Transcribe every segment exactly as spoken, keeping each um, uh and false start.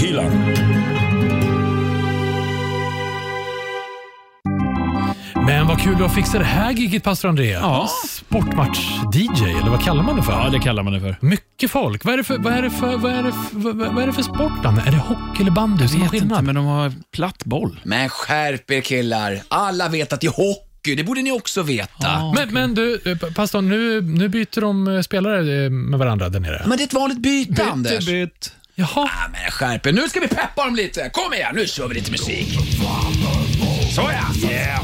Rockhyllan. Men vad kul att fixa det här giget, pastor André. Ja. Sportmatch-D J, eller vad kallar man det för? Ja, det kallar man det för. Mycket folk. Vad är det för, vad är det för, vad är det för, vad, vad är det för sport, Danne? Är det hockey eller bandy som är skillnad? men de har platt boll. Men skärp er, killar. Alla vet att det är hockey. Det borde ni också veta. Ja. Men, men du, pastor, nu, nu byter de spelare med varandra där nere. Men det är ett vanligt byte, Bytte, Anders. bytt. Jaha. Ja, men skärp er. Nu ska vi peppa dem lite. Kom igen, nu kör vi lite musik. Så ja. Yeah.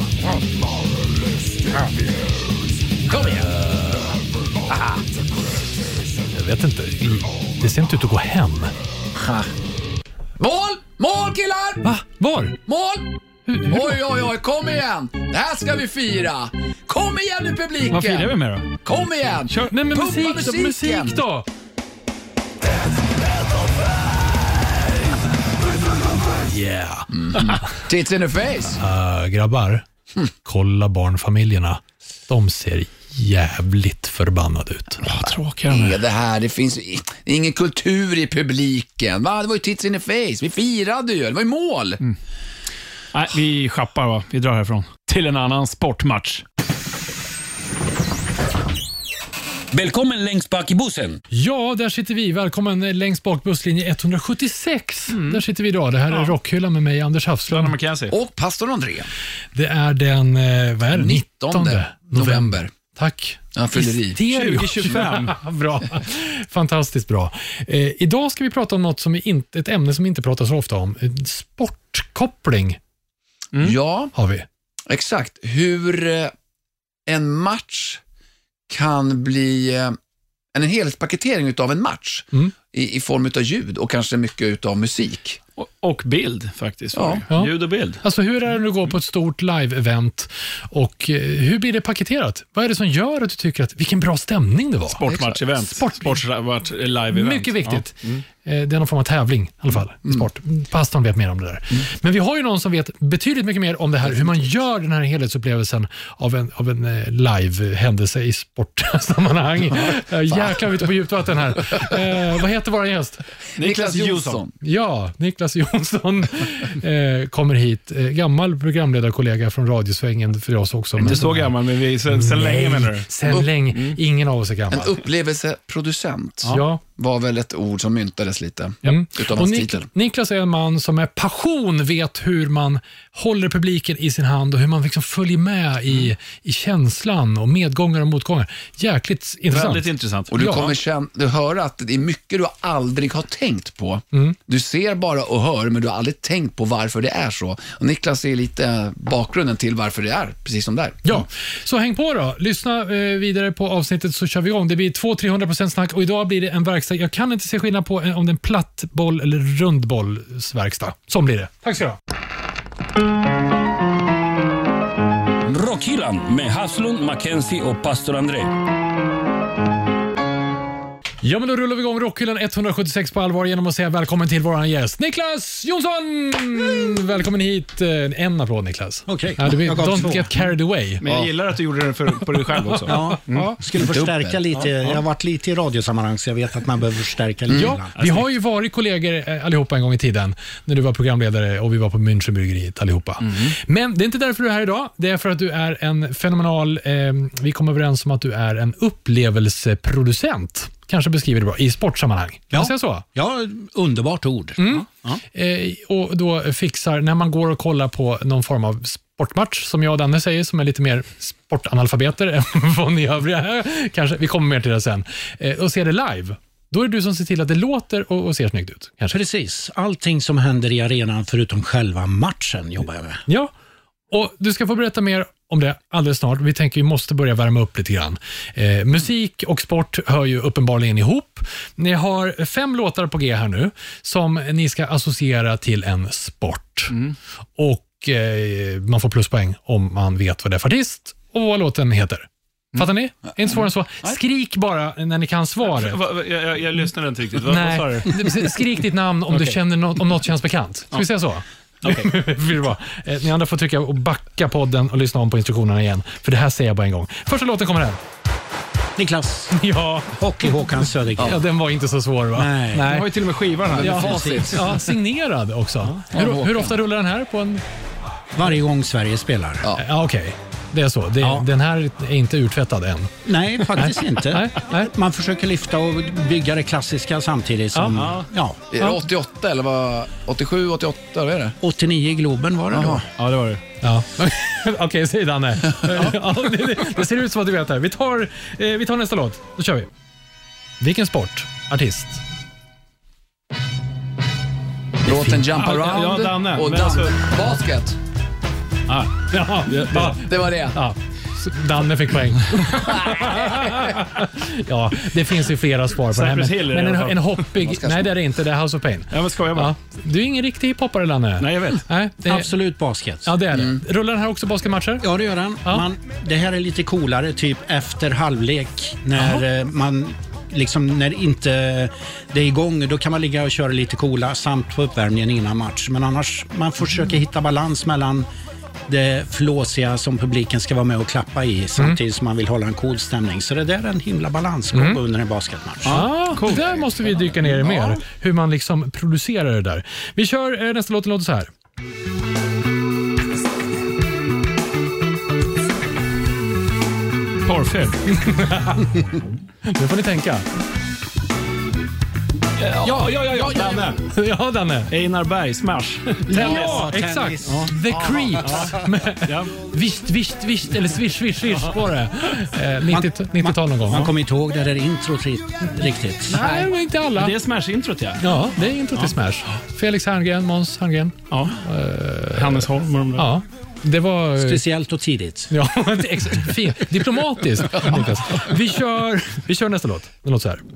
Kom igen. Aha. Jag vet inte. Det ser inte ut att gå hem. Ha. Mål! Mål, killar! Va? Var? Mål! Hur, hur? Oj, oj, oj, kom igen. Det här ska vi fira. Kom igen nu, publiken. Vad firar vi med då? Kom igen. Kör. Nej, men Pumpa musik, då, musiken. musik då. Yeah. Mm. Tits in the face. Uh, grabbar, hm. kolla barnfamiljerna. De ser jävligt förbannade ut. Ja, tråkiga Vad de är det här? Det finns det är ingen kultur i publiken. Va? Det var ju tits in the face. Vi firade ju. Det var ju mål. Mm. Nej, vi schappar va. Vi drar härifrån. Till en annan sportmatch. Välkommen längst bak i bussen. Ja, där sitter vi. Välkommen längst bak busslinje etthundrasjuttiosex. Mm. Där sitter vi idag. Det här är ja. Rockhyllan med mig, Anders Hafslund. Och pastor André. Det är den eh, vad är det? nittonde november. Tack. Ja, fyller tjugo tjugofem. Bra. Fantastiskt bra. Eh, idag ska vi prata om något som är inte, ett ämne som inte pratas så ofta om. Sportkoppling. Mm. Ja, har vi. Exakt. Hur eh, en match kan bli eh, en helhetspaketering utav en match mm. i, i form utav ljud och kanske mycket utav musik. Och, och bild faktiskt. Ja. Ja. Ljud och bild. Alltså hur är det när du går på ett stort live-event och eh, hur blir det paketerat? Vad är det som gör att du tycker att vilken bra stämning det var? Sportmatch-event. Sport... Sportmatch-live-event. Mycket viktigt. Ja. Mm. Eh, det är någon form av tävling i alla fall i mm. sport. Pastorn vet mer om det där. Mm. Men vi har ju någon som vet betydligt mycket mer om det här, hur man gör den här helhetsupplevelsen av en, av en eh, live-händelse i sportsammanhang. eh, jäklar, vi är ute på djupt vatten här. Eh, vad heter vår gäst? Niklas Jonsson. Ja, Niklas Jonsson eh, kommer hit. Eh, gammal programledarkollega från Radiosvängen för oss också. Inte så gammal, men vi sen, sen Nej, länge menar du? Sen Upp, länge. mm. Ingen av oss är gammal. En upplevelseproducent. Ja. Var väl ett ord som myntades lite mm. utav och hans Nik- titel. Niklas är en man som med passion vet hur man håller publiken i sin hand och hur man liksom följer med mm. i, i känslan och medgångar och motgångar. Jäkligt intressant. Väldigt intressant. Och du ja. kommer känna, du höra att det är mycket du aldrig har tänkt på. Mm. Du ser bara och hör, men du har aldrig tänkt på varför det är så. Och Niklas är lite bakgrunden till varför det är, precis som där. Ja, mm. så häng på då. Lyssna eh, vidare på avsnittet så kör vi igång. Det blir två till trehundra procent snack och idag blir det en verkstad. Jag kan inte se skillnad på om det är en platt boll eller rundbollsverkstad. Så blir det. Tack ska du ha. Rockhyllan med Hafslund, Mackenzie och pastor André. Ja, men då rullar vi igång Rockhyllan etthundrasjuttiosex på allvar genom att säga välkommen till våran gäst Niklas Jonsson! Mm. Välkommen hit. En applåd, Niklas. Okej. Okay. Ja, don't två. get carried away. Men jag ja. gillar att du gjorde det för, på dig själv också. Ja, mm. ja. Skulle förstärka lite. Jag har varit lite i radiosammanhang så jag vet att man behöver förstärka lite. Ja, vi har ju varit kollegor allihopa en gång i tiden när du var programledare och vi var på Münchenbryggeriet allihopa. Mm. Men det är inte därför du är här idag. Det är för att du är en fenomenal, eh, vi kom överens om att du är en upplevelseproducent. Kanske beskriver det bra, i sportsammanhang. Kan man säga så? Ja, underbart ord. Mm. Ja. Eh, och då fixar, när man går och kollar på någon form av sportmatch, som jag och Danne säger, som är lite mer sportanalfabeter än vad ni övriga kanske, vi kommer mer till det sen, eh, och ser det live. Då är det du som ser till att det låter och, och ser snyggt ut. Kanske. Precis. Allting som händer i arenan förutom själva matchen jobbar jag med. Ja, och du ska få berätta mer om det alldeles snart. Vi tänker att vi måste börja värma upp lite grann. Eh, musik och sport hör ju uppenbarligen ihop. Ni har fem låtar på G här nu som ni ska associera till en sport. Mm. Och eh, man får pluspoäng om man vet vad det är för artist och vad låten heter. Fattar ni? Inte svårare än så. Skrik bara när ni kan svaret. Jag, jag, jag, jag lyssnade inte riktigt. Vad, Nej, vad sa du? skrik ditt namn om, okay. du känner något, om något känns bekant. Ska ja. vi säga så? Okay. eh, ni andra får trycka och backa podden och lyssna om på instruktionerna igen. För det här säger jag bara en gång. Första låten kommer här. Niklas, Ja, Hockey Håkan Södergren. ja, den var inte så svår va? Nej. Jag har ju till och med skivan här. Ja, facit. ja, signerad också. Hur, hur ofta rullar den här på en... Varje gång Sverige spelar. Ja. Ja, okej. Det är så. Det, Ja. Den här är inte urtvättad än. Nej, faktiskt inte. Nej, nej. Man försöker lyfta och bygga det klassiska samtidigt som... Ja. Ja. Är det åttioåtta eller vad? åttiosju, åttioåtta, vad är det? åttionio i Globen var det då. Ja, det var det. Ja. Okej, säg Danne. Ja, det, det, det ser ut som att du vet det. Vi tar, eh, vi tar nästa låt. Då kör vi. Vilken sport? Artist? Låten Jump Ja, Around ja, Danne. och Men Dan- alltså- basket. Ah. Ja, ja, Det var det. ja. Så Danne fick poäng. Ja, det finns ju flera svar på det här. Cypress Hill är Men, det men i alla en, fall. en hoppig... Nej, det är det inte. Det är House of Pain. Ja, men ska jag bara? Ja. Du är ingen riktig hiphoppare, Danne. Nej, jag vet. Nej, det, Absolut basket. ja, det är det. Rullar den här också basketmatcher? Ja, det gör den. Ja. Man, det här är lite coolare, typ efter halvlek. När eh, man liksom, när inte det är igång, då kan man ligga och köra lite coola samt på uppvärmningen innan match. Men annars, man får försöka hitta balans mellan det flåsiga som publiken ska vara med och klappa i samtidigt som man vill hålla en cool stämning. Så det där är en himla balansgång under en basketmatch. Ja, det där måste vi dyka ner i mer. Hur man liksom producerar det där. Vi kör eh, nästa låt, låter så här. Porrfilm. Nu får ni tänka. Ja, ja, ja, ja. Danne. Ja, Danne. Einar Berg, Smash. Ja, tennis. exakt. The Creeps. Ja. Visst, visst, visst. Eller swish, swish, swish var det. Eh, nittio nittiotal någon gång. Man Ja. kommer inte ihåg det där introt ri- riktigt. Nej, men inte alla. Det är Smash-introt, ja. Ja, det är inte till Smash. Felix Herngren, Måns Herngren. ja. Hannes Holm och de där. Ja, det var... Speciellt och tidigt. Ja, ex- fint. Diplomatiskt. Niklas. Vi kör, vi kör nästa låt. Den låter så här.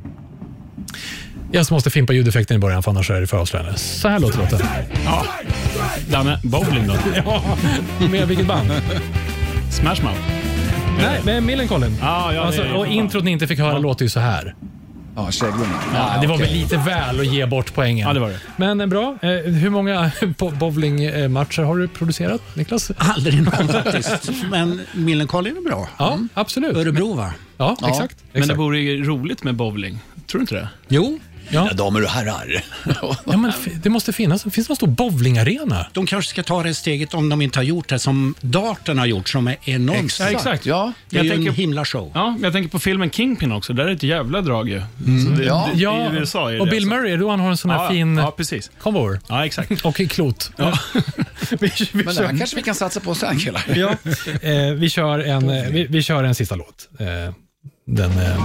Jag måste fimpa ljudeffekten i början för annars är det för avslöjande. Så här låter låten. Ja. Danne, bowling då? Ja, med vilket band? Smash Mouth. Nej, med Millencolin. Ja, ja, Alltså, det är- och introt ni inte fick höra låter ju så här. Ja, Käglund. Ja, det var väl lite väl att ge bort poängen. Ja, det var det. Men eh, bra. Eh, hur många bo- bowlingmatcher har du producerat, Niklas? Aldrig någon faktiskt. Men Millencolin är bra. Ja, absolut. Örebro va? Ja, Ja. exakt. Men det exakt. vore ju roligt med bowling. Tror du inte det? Jo, Ja. Damer och herrar. Ja, men f- det måste finnas. Finns det någon stor bowlingarena? de kanske ska ta det steget om de inte har gjort det som darten har gjort som är enormt Ja, exakt. Ja, Det är Jag ju en tänker- himla show. Ja, men jag tänker på filmen Kingpin också. Där är det ett jävla drag ju. Så det, Ja. det, Ja, I U S A är det och Bill alltså. Murray, då han har en sån här Ja, fin ja, precis. konvor. Ja, exakt. Och klot. Ja. vi, vi, men det kör, här kanske vi kan satsa på sen, killar. ja. eh, vi, kör en, eh, vi, vi kör en sista låt. Eh, den... Eh,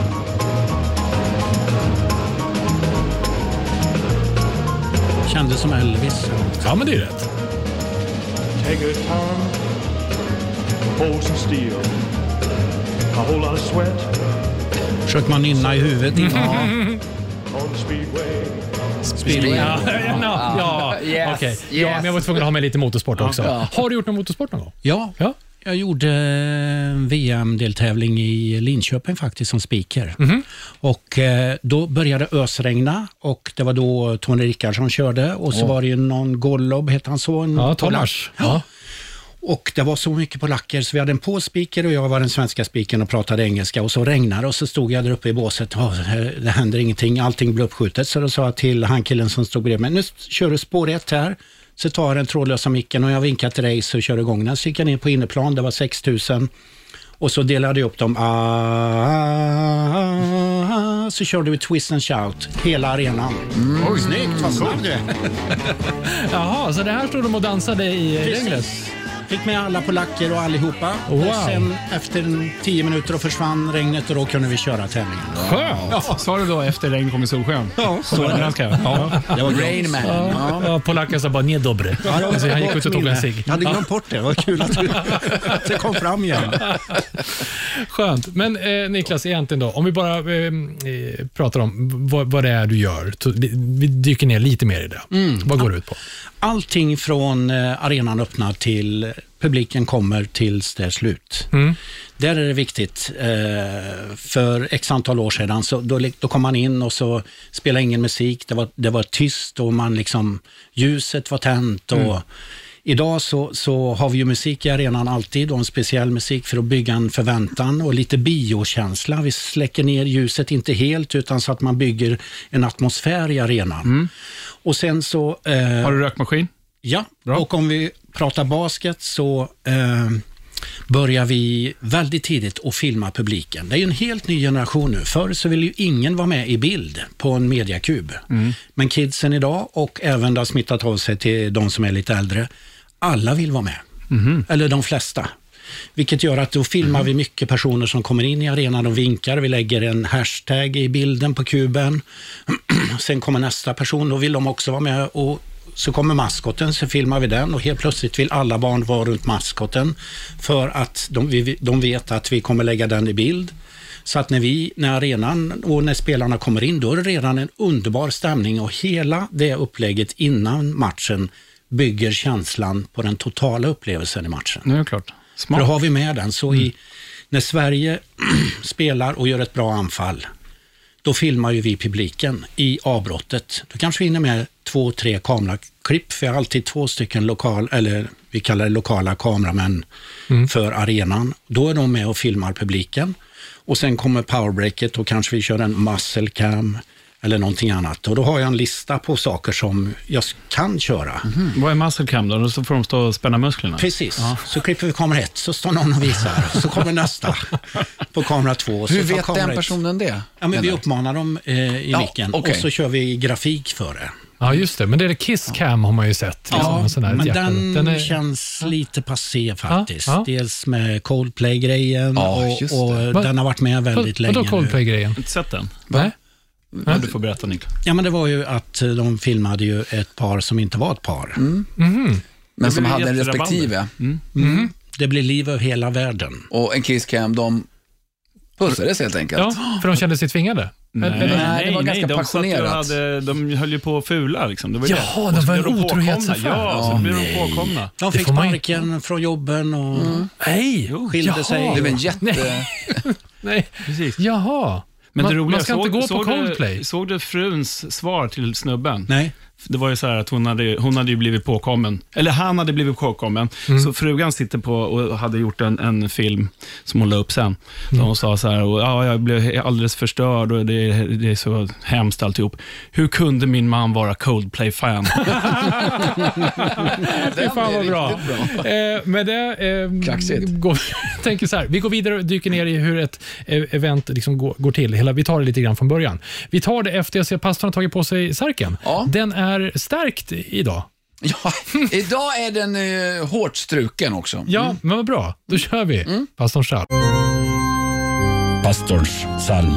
Kändes som Elvis. ja, men det är rätt. Take a time, hold some steel, a whole lot of sweat Försöker man nynna i huvudet innan. on the speedway. Speedway. Ja, ja, ja. Yes, okej. yes. Ja, men jag var tvungen att ha med lite motorsport också. Ja. Har du gjort någon motorsport någon gång? Ja, Ja. jag gjorde en V M-deltävling i Linköping faktiskt som speaker. Mhm. Och eh, då började ösregna och det var då Tony Rickardsson körde och så var det ju någon Gollob, heter han så? En Ja, polack. Tomas. Ja. Och det var så mycket polacker så vi hade en polspeaker och jag var den svenska speakern och pratade engelska och så regnade och så stod jag där uppe i båset. Oh, det händer ingenting, allting blev uppskjutet. Så då sa jag till han killen som stod bredvid mig, nu kör du spår ett här. Så tar jag den trådlösa micken och jag vinkar till dig så kör igång den. Så gick jag ner på inneplan, det var sex tusen. Och så delade jag upp dem. Ah, ah, ah, så körde vi twist and shout hela arenan. Mm. Oj, snyggt, vad snabb du är. Jaha, så det här stod de och dansade i regnet? Fick med alla polacker och allihopa. Wow. Och sen efter en tio minuter och försvann regnet och då kunde vi köra tävlingen. Skönt! Ja, sa du då efter regn kommer solsken? Ja, så var det. Ja. Det var Rain Man. Ja, ja, polacken sa bara "nie dobre". Alltså, han gick ut och tog en cigg. Jag hade glömt bort det. Det var kul att, att det kom fram igen. Skönt. Men eh, Niklas, egentligen då, om vi bara eh, eh, pratar om vad, vad det är du gör. Så, vi, vi dyker ner lite mer i det. Vad går det ut på? Allting från eh, arenan öppnar till publiken kommer tills det är slut. Mm. Där är det viktigt. Eh, för x antal år sedan så då, då kom man in och så spelade ingen musik. Det var, det var tyst och man liksom, ljuset var tänt och Idag så, så har vi ju musik i arenan alltid och en speciell musik för att bygga en förväntan och lite biokänsla. Vi släcker ner ljuset, inte helt, utan så att man bygger en atmosfär i arenan. Mm. Och sen så... Eh, har du rökmaskin? Ja, Bra. Och om vi pratar basket så eh, börjar vi väldigt tidigt att filma publiken. Det är ju en helt ny generation nu. Förr så vill ju ingen vara med i bild på en mediakub. Mm. Men kidsen idag, och även det har smittat av sig till de som är lite äldre, alla vill vara med. Mm. Eller de flesta. Vilket gör att då filmar mm. vi mycket personer som kommer in i arenan och vinkar. Vi lägger en hashtag i bilden på kuben. Sen kommer nästa person, då vill de också vara med, och så kommer maskoten, så filmar vi den, och helt plötsligt vill alla barn vara runt maskoten för att de, de vet att vi kommer lägga den i bild. Så att när vi, när arenan och när spelarna kommer in, då är det redan en underbar stämning, och hela det upplägget innan matchen bygger känslan på den totala upplevelsen i matchen. Det är klart. Smart. För då har vi med den. Så i, när Sverige spelar och gör ett bra anfall, då filmar ju vi publiken i avbrottet. Då kanske vi hinner med två, tre kameraklipp. För jag har alltid två stycken lokal, eller vi kallar det lokala kameramän mm. för arenan. Då är de med och filmar publiken. Och sen kommer powerbreaket, och kanske vi kör en muscle cam eller någonting annat. Och då har jag en lista på saker som jag kan köra. Mm-hmm. Vad är muscle cam då? Då får de stå och spänna musklerna? Precis. Ja. Så klipper vi kamera ett, så står någon och visar. Så kommer nästa på kamera två. Hur så vet den ett. personen det? Ja, men vi uppmanar dem eh, i ja, micken. Okay. Och så kör vi grafik för det. Ja, just det. Men det är Kiss Cam har man ju sett. Liksom, ja, sån här men hjärtan. den, den är... känns lite passé faktiskt. Ja, ja. Dels med Coldplay-grejen ja, och, och den har varit med väldigt Vad, länge. Vadå Coldplay-grejen? Jag har inte sett den. Nej. Ja, du får berätta, Niklas. Ja, men det var ju att de filmade ju ett par som inte var ett par. Mm. Mm. Men som hade en respektive. Mm. Mm. Det blir liv över hela världen. Och en Kiss Cam, de pussades helt enkelt. Ja, för de kände sig tvingade. Nej, nej, nej, det var nej, ganska de passionerat. Hade, de höll ju på att fula liksom. Det var Jaha, det. det var en de otrohetsaffär. Ja, ja, så blev de påkomna. De fick sparken inte... från jobben och mm. Nej, skilde jaha. sig. Det var en jätte... Nej, nej. Precis. Jaha. Men man, det roliga, man ska såg, inte gå såg på Coldplay. Du, såg du fruns svar till snubben? Nej. Det var ju så här att hon hade, hon hade ju blivit påkommen. Eller han hade blivit påkommen. Mm. Så frugan sitter på och hade gjort en, en film som hon la upp sen. Mm. Där hon sa så här, och, ja, jag blev alldeles förstörd och det, det är så hemskt alltihop. Hur kunde min man vara Coldplay-fan? Det är fan vad bra. bra. Eh, med det eh, går, jag tänker så här, vi går vidare och dyker ner i hur ett eh, event liksom går, går till. Hela, vi tar det lite grann från början. Vi tar det efter att pastorn har tagit på sig särken. Ja. Den är stärkt idag. Ja, idag är den eh, hårt struken också. Mm. Ja, men vad bra. Då kör vi. Mm. Pastorns psalm. Pastorns psalm.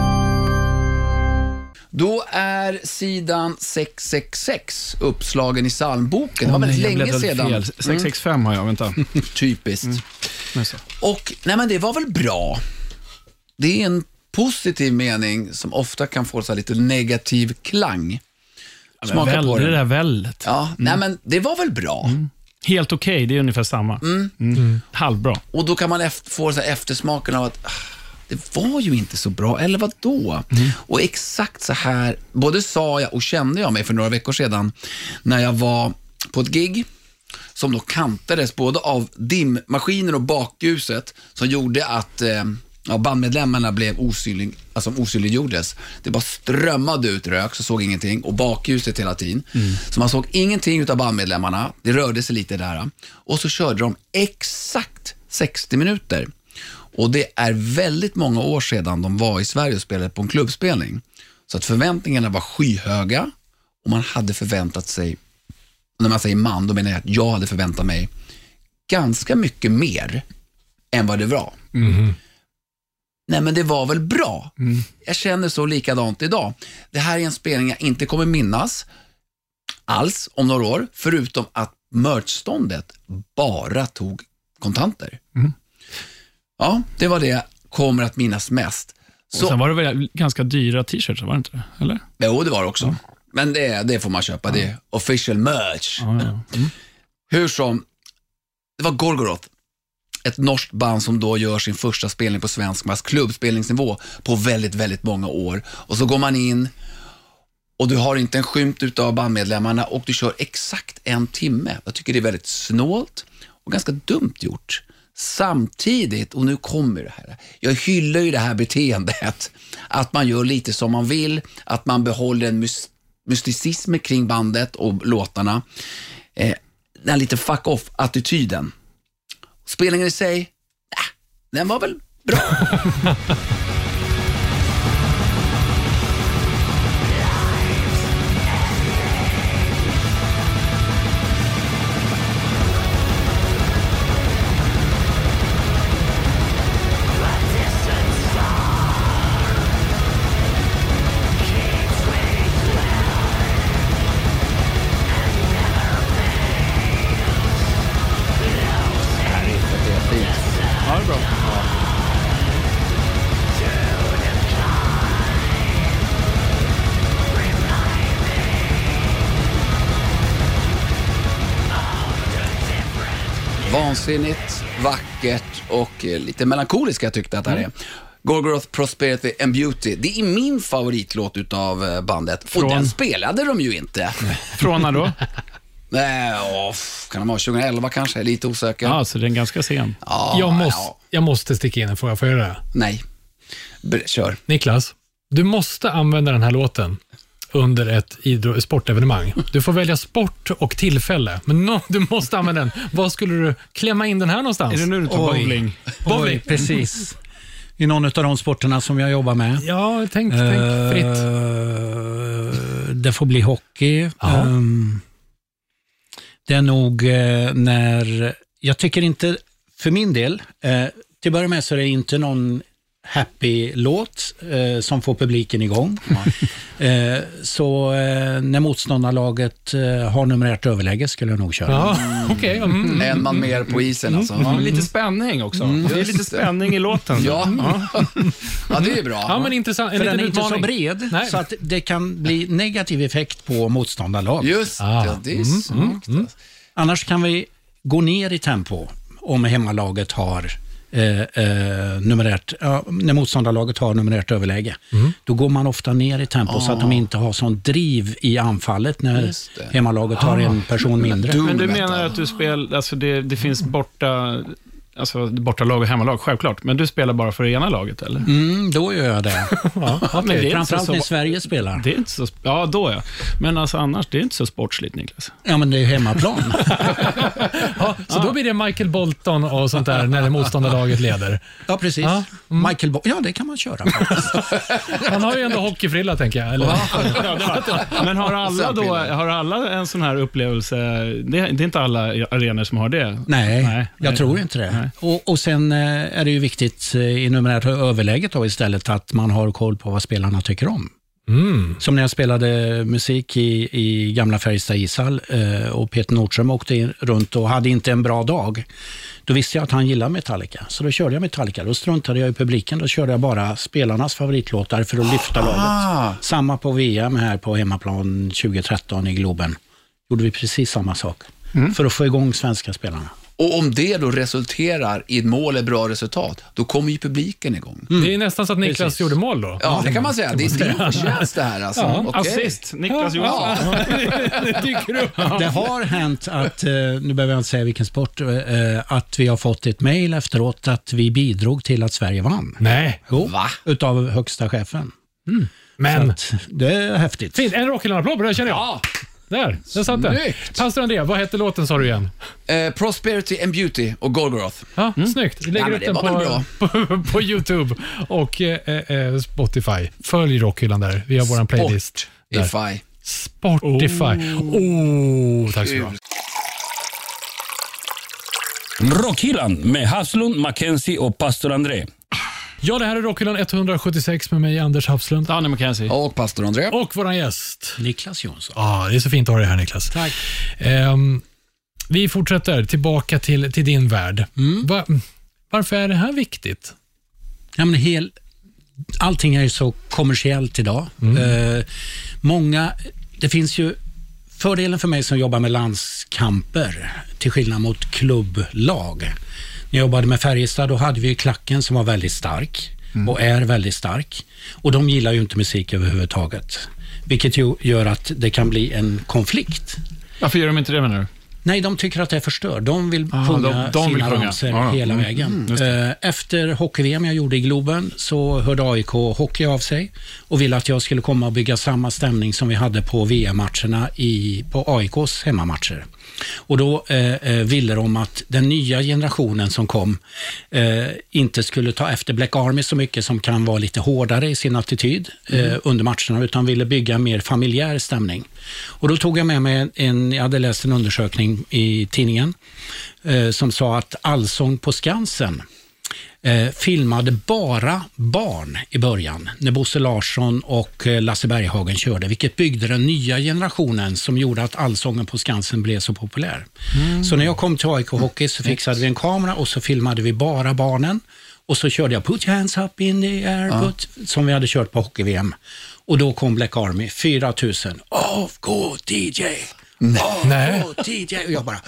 Då är sidan sex sex sex uppslagen i psalmboken. Det var oh, väldigt nej, länge sedan. Fel. sex sex fem har jag, vänta. Typiskt. Mm. Och nej, men det var väl bra. Det är en positiv mening som ofta kan få så här lite negativ klang. Smaka väl, på det. Det där vället. Ja, mm. nej men det var väl bra. Mm. Helt okej, okay, det är ungefär samma. Mm. Mm. Halvbra. Och då kan man efter, få så här eftersmaken av att det var ju inte så bra, eller vad då? Mm. Och exakt så här, både sa jag och kände jag mig för några veckor sedan när jag var på ett gig som då kantades både av dimmaskiner och bakljuset som gjorde att eh, ja, bandmedlemmarna blev osynlig, alltså osynliggjordes. Det bara strömmade ut rök, så såg ingenting, och bakljuset hela tiden. Mm. Så man såg ingenting utav bandmedlemmarna. Det rörde sig lite där. Och så körde de exakt sextio minuter. Och det är väldigt många år sedan de var i Sverige och spelade på en klubbspelning. Så att förväntningarna var skyhöga och man hade förväntat sig, när man säger man, då menar jag att jag hade förväntat mig ganska mycket mer än vad det var. Mm. Nej, men det var väl bra. Mm. Jag känner så likadant idag. Det här är en spelning jag inte kommer minnas alls om några år, förutom att merchståndet bara tog kontanter. Mm. Ja, det var det jag kommer att minnas mest. Så, och sen var det väl ganska dyra t-shirts, var det inte det? Eller? Jo, det var det också. Ja. Men det, det får man köpa, ja. Det är official merch. Ja, ja. Mm. Hur som, det var Gorgoroth. Ett norskt band som då gör sin första spelning på svensk klubbspelningsnivå på väldigt, väldigt många år. Och så går man in och du har inte en skymt utav bandmedlemmarna och du kör exakt en timme. Jag tycker det är väldigt snålt och ganska dumt gjort. Samtidigt, och nu kommer det här, jag hyllar ju det här beteendet, att man gör lite som man vill, att man behåller en mysticism kring bandet och låtarna. Eh, den här lite fuck off-attityden. Spelningen i sig, äh, den var väl bra. Vansinnigt, vackert och eh, lite melankoliskt jag tyckte att det här är. Gorgoroth, Prosperity and Beauty. Det är min favoritlåt utav eh, bandet. Från... Och den spelade de ju inte. Från när då? Nej, åh, kan det vara tjugoelva kanske? Lite osäker. Ja, så den är ganska sen. Ja, Jag måste, ja. jag måste sticka in en fråga. Får jag göra det? Nej. Ber- kör. Niklas, du måste använda den här låten under ett idro- sportevenemang. Du får välja sport och tillfälle, men no, du måste använda den. Vad skulle du klämma in den här någonstans? Är det nu du tar bowling? Bowling. Oj, precis. I någon av de sporterna som jag jobbar med. Ja, tänk, tänk fritt. Uh, det får bli hockey. Ja. Um, det är nog uh, när... Jag tycker inte, för min del, uh, till att börja med så är det inte någon happy-låt uh, som får publiken igång. uh, så uh, när motståndarlaget uh, har numerärt överläge skulle jag nog köra. Ja, okej. Okay. Mm. En man mer på isen alltså. Ja, lite spänning också. Mm, det är lite spänning i låten. Ja. Ja, det är bra. Ja, men intressant. En För liten den är inte utmaning. så bred, Nej. så att det kan bli negativ effekt på motståndarlag. Just Ah. det, det är snyggt. mm. Annars kan vi gå ner i tempo om hemmalaget har eh, eh, numerärt, ja, när motståndarlaget har numerärt överläge. Mm. Då går man ofta ner i tempo Ah. så att de inte har sån driv i anfallet när Just det. hemmalaget har en person mindre. Du- Men du Metal. menar att du spelar, alltså det, det finns borta, alltså borta lag och hemmalag, självklart. Men du spelar bara för det ena laget, eller? Mm, då gör jag det. Ja, men det är inte Framförallt så, när så, Sverige spelar. det är inte så, ja, då ja. Men alltså annars, det är inte så sportsligt, Niklas. Ja, men det är hemmaplan. Ja, så då blir det Michael Bolton och sånt där när det motståndarlaget leder. Ja, precis. Ja, Michael Bo- ja, det kan man köra. Han har ju ändå hockeyfrilla, tänker jag. Eller? Men har alla då, har alla en sån här upplevelse? Det, det är inte alla arenor som har det. Nej, Nej, jag nej. tror inte det. Nej. Och, och sen eh, är det ju viktigt eh, i numerärt överläget då istället att man har koll på vad spelarna tycker om. Mm. Som när jag spelade musik i, i gamla Färjestad ishall eh, och Peter Nordström åkte in, runt och hade inte en bra dag. Då visste jag att han gillade Metallica. Så då körde jag Metallica. Då struntade jag i publiken. Då körde jag bara spelarnas favoritlåtar för att lyfta laget. Samma på V M här på hemmaplan tjugohundratretton i Globen. Gjorde vi precis samma sak. För att få igång svenska spelarna. Och om det då resulterar i ett mål eller bra resultat, då kommer ju publiken igång. Det är nästan så att Niklas Precis. gjorde mål då. Ja, det kan man säga. Det är din förtjänst det här alltså. Ja. Okej. Assist, Niklas Johansson. Det dyker upp. Det har hänt att, eh, nu behöver jag inte säga vilken sport, eh, att vi har fått ett mejl efteråt att vi bidrog till att Sverige vann. Nej, Jo, Va? utav högsta chefen. men... Så att det är häftigt. Fint, en rock'n'roll-applåd på det känner jag. Ja. Där, där satt den. Snyggt. Pastor André, vad hette låten sa du igen? Eh, Prosperity and Beauty och Gorgoroth. Ja, snyggt. Vi lägger Nej, men upp det den var på, på, på YouTube och eh, eh, Spotify. Följ Rockhyllan där. Vi har vår playlist. Där. Spotify. Spotify. Oh, tack så mycket. Rockhyllan med Haslund, Mackenzie och Pastor André. Ja, det här är Rockhyllan etthundrasjuttiosex med mig, Anders Hafslund. Danny McKenzie. Och pastor André. Och våran gäst. Niklas Jonsson. Ja, det är så fint att ha dig här, Niklas. Tack. Ehm, vi fortsätter tillbaka till, till din värld. Va, varför är det här viktigt? Ja, men hel, allting är ju så kommersiellt idag. Eh, många, det finns ju fördelen för mig som jobbar med landskamper till skillnad mot klubblag. När jag jobbade med Färjestad då hade vi ju klacken som var väldigt stark och är väldigt stark. Och de gillar ju inte musik överhuvudtaget. vilket ju gör att det kan bli en konflikt. Varför gör de inte det, menar du? Nej, de tycker att det är förstör. De vill Ah, sjunga de- de vill sina sjunga. ramsor Ja, hela mm, vägen. mm, Eh, Efter hockey-V M jag gjorde i Globen så hörde A I K Hockey av sig och ville att jag skulle komma och bygga samma stämning som vi hade på V M-matcherna i, på A I K:s hemmamatcher. Och då eh, eh, ville de att den nya generationen som kom eh, inte skulle ta efter Black Army så mycket, som kan vara lite hårdare i sin attityd eh, under matcherna, utan ville bygga en mer familjär stämning. Och då tog jag med mig en, en jag hade läst en undersökning i tidningen eh, som sa att Allsång på Skansen eh, filmade bara barn i början när Bosse Larsson och eh, Lasse Berghagen körde, vilket byggde den nya generationen som gjorde att Allsången på Skansen blev så populär. Mm. Så när jag kom till A I K Hockey så fixade vi en kamera och så filmade vi bara barnen och så körde jag Put your hands up in the air, ja. put, som vi hade kört på hockey-V M. Och då kom Black Army, fyra tusen. Off, go D J! Off, Nej. go D J! Och jag bara...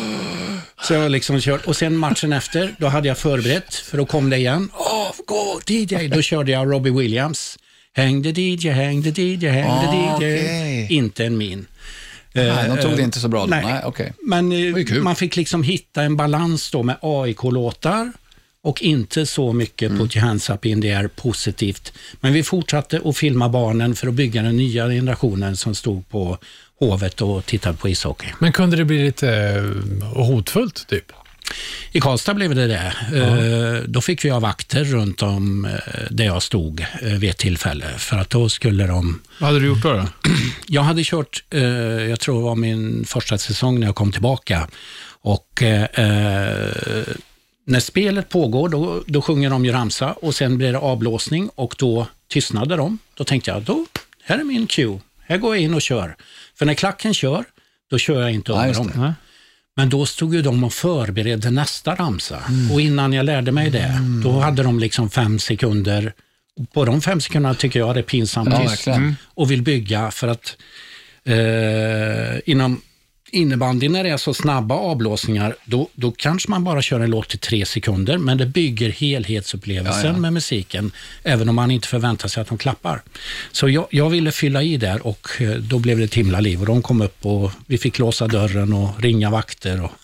Så jag liksom kört. Och sen matchen efter, då hade jag förberett, för då kom det igen. Off, go D J! Då körde jag Robbie Williams. Häng the D J, häng the D J, häng the Ah, D J. okej. Inte en min. Nej, de tog det inte så bra då. Nej, Nej, okej. men eh, var ju kul. man fick liksom hitta en balans då med A I K-låtar och inte så mycket Mm. Put your hands up in the air positivt. Men vi fortsatte att filma barnen för att bygga den nya generationen som stod på Hovet och tittade på ishockey. Men kunde det bli lite eh, hotfullt typ? I Karlstad blev det det. Eh, då fick vi ha vakter runt om eh, där jag stod eh, vid ett tillfälle. För att då skulle de... Vad hade du gjort då? då? Jag hade kört, eh, jag tror det var min första säsong när jag kom tillbaka. Och eh, eh, när spelet pågår, då, då sjunger de ju ramsa och sen blir det avblåsning och då tystnade de. Då tänkte jag, då, här är min cue. Här går jag in och kör. För när klacken kör, då kör jag inte Ja, över just dem. Nej. Men då stod ju de och förberedde nästa ramsa. Mm. Och innan jag lärde mig det, mm. då hade de liksom fem sekunder. På de fem sekunderna tycker jag det är pinsamt Ja, tyst. verkligen. Mm. Och vill bygga för att eh, inom innebandy, när det är så snabba avblåsningar, då, då kanske man bara kör en låt till tre sekunder, men det bygger helhetsupplevelsen Ja, ja. med musiken, även om man inte förväntar sig att de klappar. Så jag, jag ville fylla i där och eh, då blev det ett himla liv och de kom upp och vi fick låsa dörren och ringa vakter och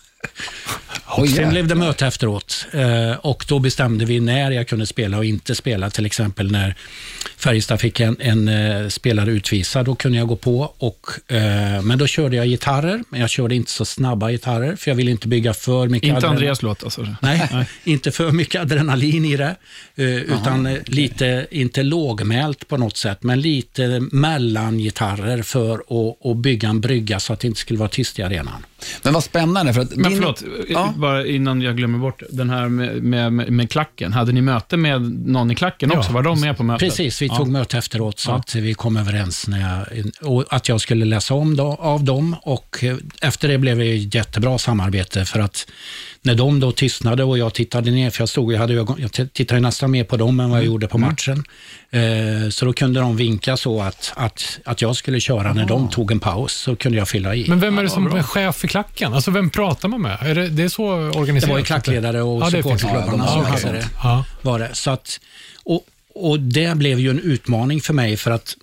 Oj, sen ja. blev det möte efteråt eh, och då bestämde vi när jag kunde spela och inte spela. Till exempel när Färjestad fick en, en eh, spelare utvisad, då kunde jag gå på. Och, eh, men då körde jag gitarrer, men jag körde inte så snabba gitarrer för jag ville inte bygga för mycket. Inte adrenalin. Andreas låt alltså? Nej, inte för mycket adrenalin i det, eh, utan eh, lite, inte lågmält på något sätt, men lite mellan gitarrer för att, att bygga en brygga så att det inte skulle vara tyst i arenan. Men vad spännande. För att Men din- förlåt, Ja. bara innan jag glömmer bort den här med, med, med, med klacken. Hade ni möte med någon i klacken också? Ja, Var de med på mötet? Precis, vi Ja. tog möte efteråt så Ja. att vi kom överens när jag, och att jag skulle läsa om då, av dem och eh, efter det blev det ett jättebra samarbete för att när de då tystnade och jag tittade ner, för jag stod jag hade ögon, jag t- tittade nästan mer på dem än vad jag gjorde på matchen. Eh, så då kunde de vinka så att, att, att jag skulle köra när de tog en paus, så kunde jag fylla i. Men vem är det som är chef för klacken? Alltså vem pratar man med? Är det, det är så organiserat? Det var ju klackledare och Ja, det finns- supporterklubbarna ja, som de har hade det. Ja. Var det. Så att, och, och det blev ju en utmaning för mig för att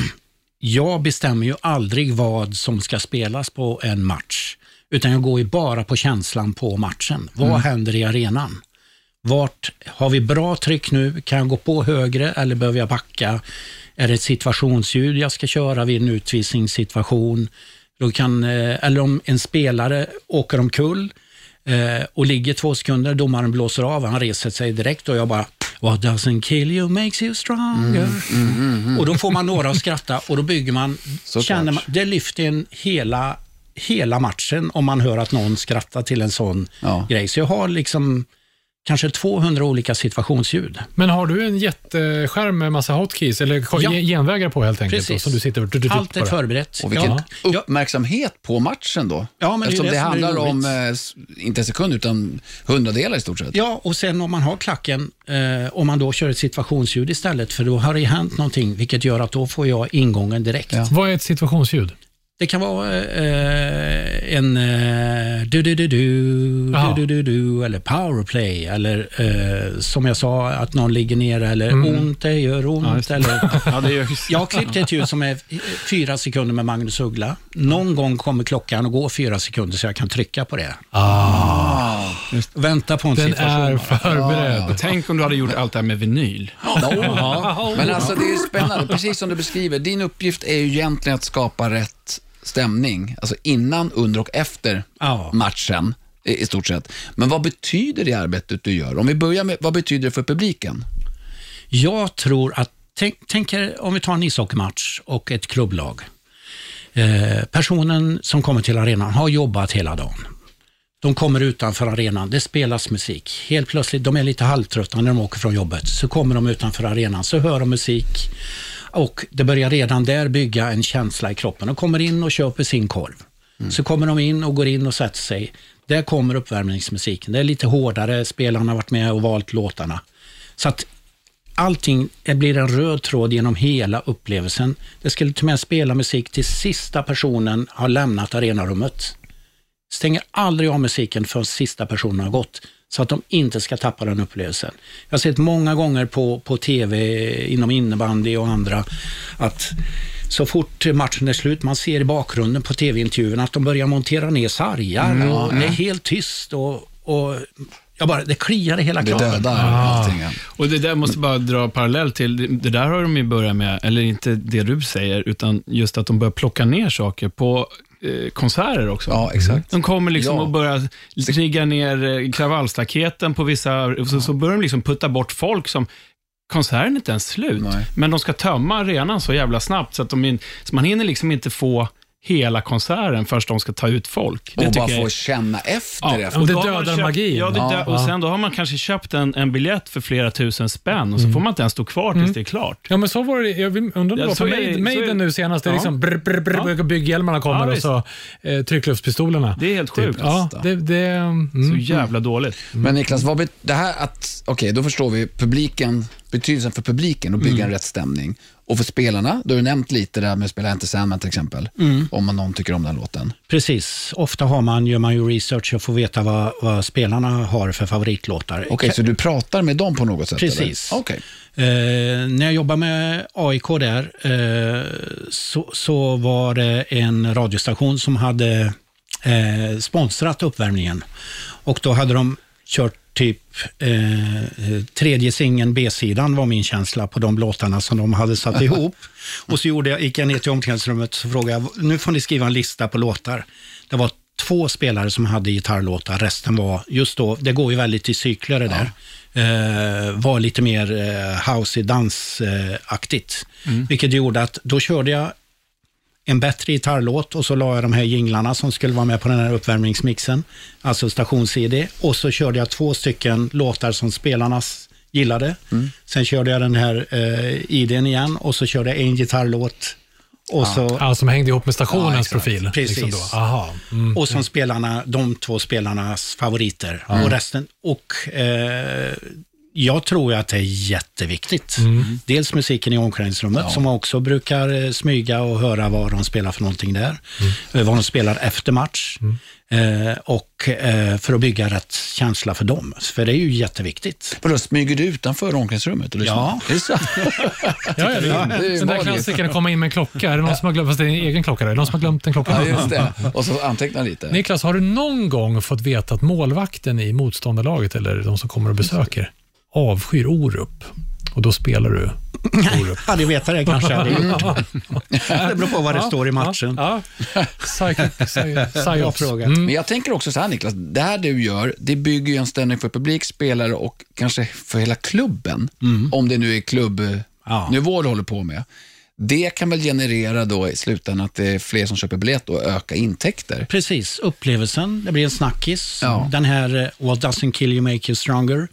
jag bestämmer ju aldrig vad som ska spelas på en match. Utan jag går ju bara på känslan på matchen. Vad Mm. händer i arenan? Vart har vi bra tryck nu? Kan jag gå på högre eller behöver jag backa? Är det ett situationsljud jag ska köra vid en utvisningssituation? Då kan, eh, eller om en spelare åker omkull eh, och ligger två sekunder, domaren blåser av, han reser sig direkt och jag bara What doesn't kill you makes you stronger. Mm, mm, mm. Och då får man några att skratta och då bygger man, Såklart. känner man, det lyfter en hela, hela matchen om man hör att någon skrattar till en sån Ja. grej. Så jag har liksom kanske tvåhundra olika situationsljud. Men har du en jätteskärm med massa hotkeys eller Ja. gen- genvägar på helt enkelt? Då, Precis. som du sitter och du, du, Allt är på det? förberett. Och vilken Ja. uppmärksamhet på matchen då. Ja, men det är Eftersom det det, som är handlar om, roligt. eh, s- inte en sekund, utan hundradelar i stort sett. Ja, och sen om man har klacken, eh, om man då kör ett situationsljud istället, för då har det hänt någonting, vilket gör att då får jag ingången direkt. Ja. Vad är ett situationsljud? Det kan vara eh, en eh, du du du du, Ja. du du du du eller powerplay eller eh, som jag sa att någon ligger ner eller Mm. ont det gör ont Ja, just det. eller Ja, det gör... jag har klippt ett ljud som är fyra sekunder med Magnus Uggla. Någon gång kommer klockan att gå fyra sekunder så jag kan trycka på det. Ah, Vänta på en den situation. är förberedd. Tänk om du hade gjort allt det här med vinyl. Ja. Men alltså det är spännande, precis som du beskriver. Din uppgift är ju egentligen att skapa rätt stämning, alltså innan, under och efter Ja. matchen i i stort sett. Men vad betyder det arbetet du gör? Om vi börjar med, vad betyder det för publiken? Jag tror att, tänk, tänk er, om vi tar en ishockeymatch och ett klubblag. Eh, personen som kommer till arenan har jobbat hela dagen. De kommer utanför arenan, det spelas musik. Helt plötsligt, de är lite halvtrötta när de åker från jobbet. Så kommer de utanför arenan, så hör de musik. Och det börjar redan där bygga en känsla i kroppen. De kommer in och köper sin korv. Mm. Så kommer de in och går in och sätter sig. Där kommer uppvärmningsmusiken. Det är lite hårdare, spelarna har varit med och valt låtarna. Så att allting blir en röd tråd genom hela upplevelsen. Det skulle till och med spela musik till sista personen har lämnat arenarummet. Stänger aldrig av musiken för sista personen har gått, så att de inte ska tappa den upplevelsen. Jag har sett många gånger på, på tv inom innebandy och andra att så fort matchen är slut, man ser i bakgrunden på tv-intervjun att de börjar montera ner sargar. Mm, och det är helt tyst och, och jag bara, det kliar i hela Det kroppen. dödar allting. Och det där måste bara dra parallell till, det, det där har de ju börjat med, eller inte det du säger, utan just att de börjar plocka ner saker på eh, konserter också. Ja, exakt. De kommer liksom Ja. att börja rigga ner eh, kravallstaketen på vissa, så, så börjar de liksom putta bort folk som konserten är inte ens slut. Nej. Men de ska tömma arenan så jävla snabbt så att de in, så man hinner liksom inte få hela konserten först de ska ta ut folk. Och bara jag- få känna efter Ja, det. och det då har man dödar köpt- magin. Ja, det Ja, dö- och ja. sen då har man kanske köpt en, en biljett för flera tusen spänn och så får man inte ens stå kvar tills det är klart. Ja, men så var det. Jag vill- undrar om det Ja, var så på är det- Maiden, så är det. Maiden nu senast. Det är Ja. liksom brr, brr, brr, Ja. bygghjälmarna kommer Ja, och visst. så eh, tryckluftspistolerna. Det är helt sjukt. Ja, det... det mm. Så jävla dåligt. Men Niklas, vad bet- det här att, okej, då förstår vi publiken, betydelsen för publiken och bygga en rätt stämning. Och för spelarna, då har du nämnt lite där med att spela Enter Sandman till exempel, om man någon tycker om den låten. Precis. Ofta har man, gör man ju research och får veta vad, vad spelarna har för favoritlåtar. Okej, så du pratar med dem på något sätt? Precis. eller? Okej. Eh, när jag jobbade med A I K där eh, så, så var det en radiostation som hade eh, sponsrat uppvärmningen. Och då hade de kört typ eh, tredje singeln, B-sidan var min känsla på de låtarna som de hade satt ihop. Och så gjorde jag, gick jag ner till omklädningsrummet och frågade jag, nu får ni skriva en lista på låtar. Det var två spelare som hade gitarrlåtar, resten var, just då, det går ju väldigt i cykler det där, eh, var lite mer eh, housey, dansaktigt. Mm. Vilket gjorde att då körde jag en bättre gitarrlåt och så la jag de här jinglarna som skulle vara med på den här uppvärmningsmixen, alltså stations-C D, och så körde jag två stycken låtar som spelarna gillade. Mm. Sen körde jag den här eh, I D:n igen och så körde jag en gitarrlåt och så Ja, som hängde ihop med stationens Ja, exakt. profil. Precis. Liksom då. Aha. Mm. och som spelarna, de två spelarnas favoriter och resten, och eh, jag tror ju att det är jätteviktigt. Mm. Dels musiken i omklädningsrummet, ja, som man också brukar eh, smyga och höra vad de spelar för någonting där. Mm. Eh, vad de spelar efter match. Mm. Eh, och eh, för att bygga rätt känsla för dem. För det är ju jätteviktigt. För då smyger du utanför omklädningsrummet? Och lyssnar? Ja. Det är så. Ja, ja, det är, Det är ju den där magiskt. klassikern, komma in med en klocka. Är det någon som har glömt, fast det är en egen klocka, är det någon som har glömt en klocka? Ja, just det. Och så anteckna lite. Niklas, har du någon gång fått veta att målvakten i motståndarlaget eller de som kommer och besöker avskyr Orup? Och då spelar du Orup. Hade jag vetat det kanske jag hade gjort. Det beror på vad det står i matchen. Ja, ja. Psych- psy- Bra psyops. fråga. Mm. Men jag tänker också så här, Niklas, det här du gör, det bygger ju en stämning för publik, spelare och kanske för hela klubben. Mm. Om det nu är klubbnivå Ja. du håller på med. Det kan väl generera då i slutändan att det är fler som köper biljett och öka intäkter. Precis, upplevelsen, det blir en snackis. Ja. Den här uh, What doesn't kill you make you stronger.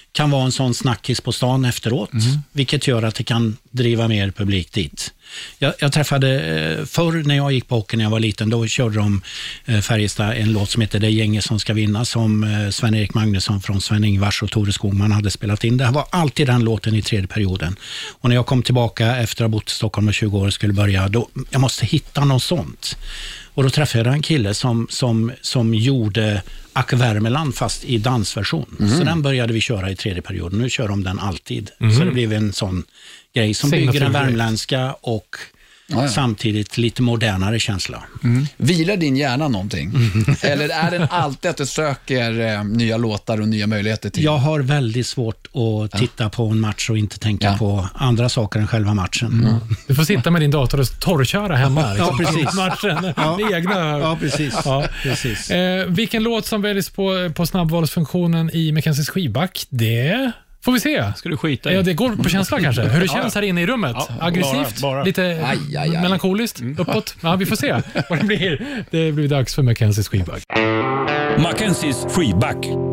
kan vara en sån snackis på stan efteråt, mm. vilket gör att det kan driva mer publik dit. Jag, jag träffade, eh, förr när jag gick på hockey när jag var liten, då körde de eh, Färjestad en låt som heter Det gänget som ska vinna, som eh, Sven-Erik Magnusson från Sven-Ingvars och Tore Skogman hade spelat in. Det var alltid den låten i tredje perioden. Och när jag kom tillbaka efter att ha bott i Stockholm i tjugo år och skulle börja, då jag måste hitta något sånt. Och då träffade jag en kille som, som, som gjorde Ack Värmeland fast i dansversion. Mm. Så den började vi köra i tredje perioden. Nu kör de den alltid. Mm. Så det blev en sån grej som Signatur bygger den värmländska och ja, ja. samtidigt lite modernare känsla. Mm. Vilar din hjärna någonting? Mm. Eller är den alltid att du söker eh, nya låtar och nya möjligheter till? Jag har väldigt svårt att titta ja. på en match och inte tänka ja. på andra saker än själva matchen. Mm. Mm. Du får sitta med din dator och torrköra hemma. Liksom. Ja, precis. Matchen, ja. egna. Ja, precis. Ja. precis. Eh, vilken låt som väljs på, på snabbvalsfunktionen i Mackenzies skivback, det... får vi se. Ska du skita i? Ja, det går på känsla kanske. Hur det känns här inne i rummet. Ja, aggressivt, bara, bara. lite aj, aj, aj. melankoliskt, mm. uppåt. Ja, vi får se vad det blir. Det blir dags för Mackenzies skivback. Mackenzies skivback.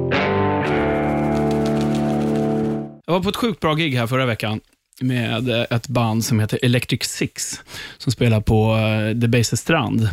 Jag var på ett sjukt bra gig här förra veckan med ett band som heter Electric Six som spelar på The Base Strand.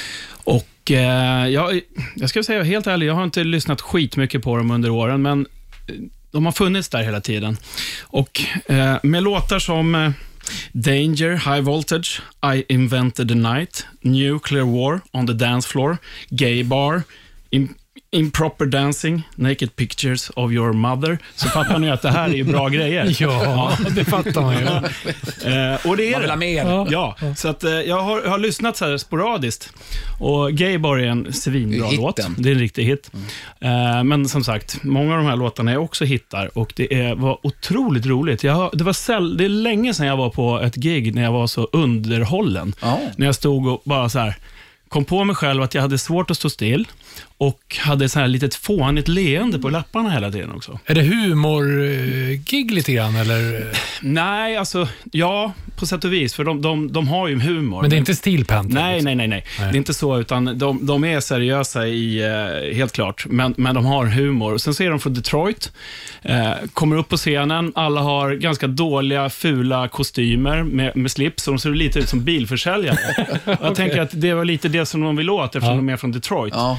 Och eh, jag, jag ska säga helt ärligt, jag har inte lyssnat skitmycket på dem under åren, men de har funnits där hela tiden. Och eh, med låtar som eh, Danger, High Voltage, I Invented the Night, Nuclear War, On the Dance Floor, Gay Bar, in, Improper Dancing, Naked Pictures of Your Mother, så fattar ni att det här är bra grejer. Ja, det fattar man ju. eh, och det är man vill ha mer. Ja, så att, eh, jag, har, jag har lyssnat så här sporadiskt. Och Gay Bar är en svinbra låt. Det är en riktig hit. Mm. Eh, men som sagt, många av de här låtarna är också hittar. Och det är, var otroligt roligt. Jag har, det, var säll, det är länge sedan jag var på ett gig när jag var så underhållen. Oh. När jag stod och bara så här kom på mig själv att jag hade svårt att stå still och hade så här litet fånigt leende på lapparna hela tiden också. Är det humor-gig lite grann, eller? Nej, alltså, ja, på sätt och vis, för de, de, de har ju humor. Men det är inte Steel Panther? Nej, liksom. nej, nej, nej, nej. Det är inte så, utan de, de är seriösa i, uh, helt klart, men, men de har humor. Och sen så är de från Detroit, uh, kommer upp på scenen, alla har ganska dåliga, fula kostymer med, med slips, och de ser lite ut som bilförsäljare. okay. Jag tänker att det var lite det som de vill åt, eftersom ja. de är från Detroit. Ja.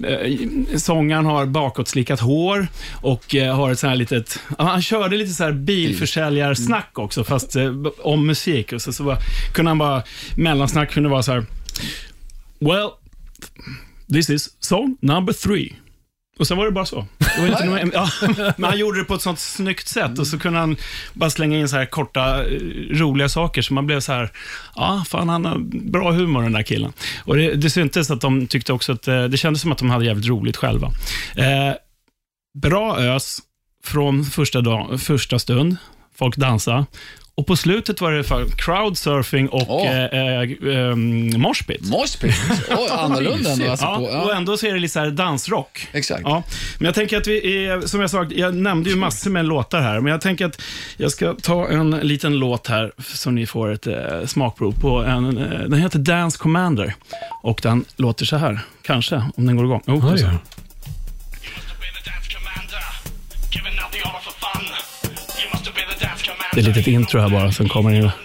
Sångaren har bakåtslickat hår och eh, har ett så här litet, han körde lite så här bilförsäljarsnack också, fast eh, om musik, och så, så bara, kunde han bara, mellansnack kunde vara så här: well, this is song number three. Och sen var det bara så. Det var inte någon, ja, men han gjorde det på ett sånt snyggt sätt, och så kunde han bara slänga in så här korta, roliga saker, så man blev så här, ja, fan, han har bra humor, den där killen. Och det, det syntes att de tyckte också att det kändes som att de hade jävligt roligt själva. Eh, bra ös från första, dag, första stund. Folk dansade. Och på slutet var det för crowdsurfing och oh. eh, eh, moshpit. Moshpit? Oh, annorlunda ändå. Alltså ja, på, ja. Och ändå så är det lite så här dansrock. Exakt. Ja. Men jag tänker att vi är, som jag sa, jag nämnde ju massor med låtar här, men jag tänker att jag ska ta en liten låt här som ni får ett eh, smakprov på. En, eh, den heter Dance Commander, och den låter så här, kanske, om den går igång. Oh, oh, ja. Det är ett litet intro här bara som kommer in.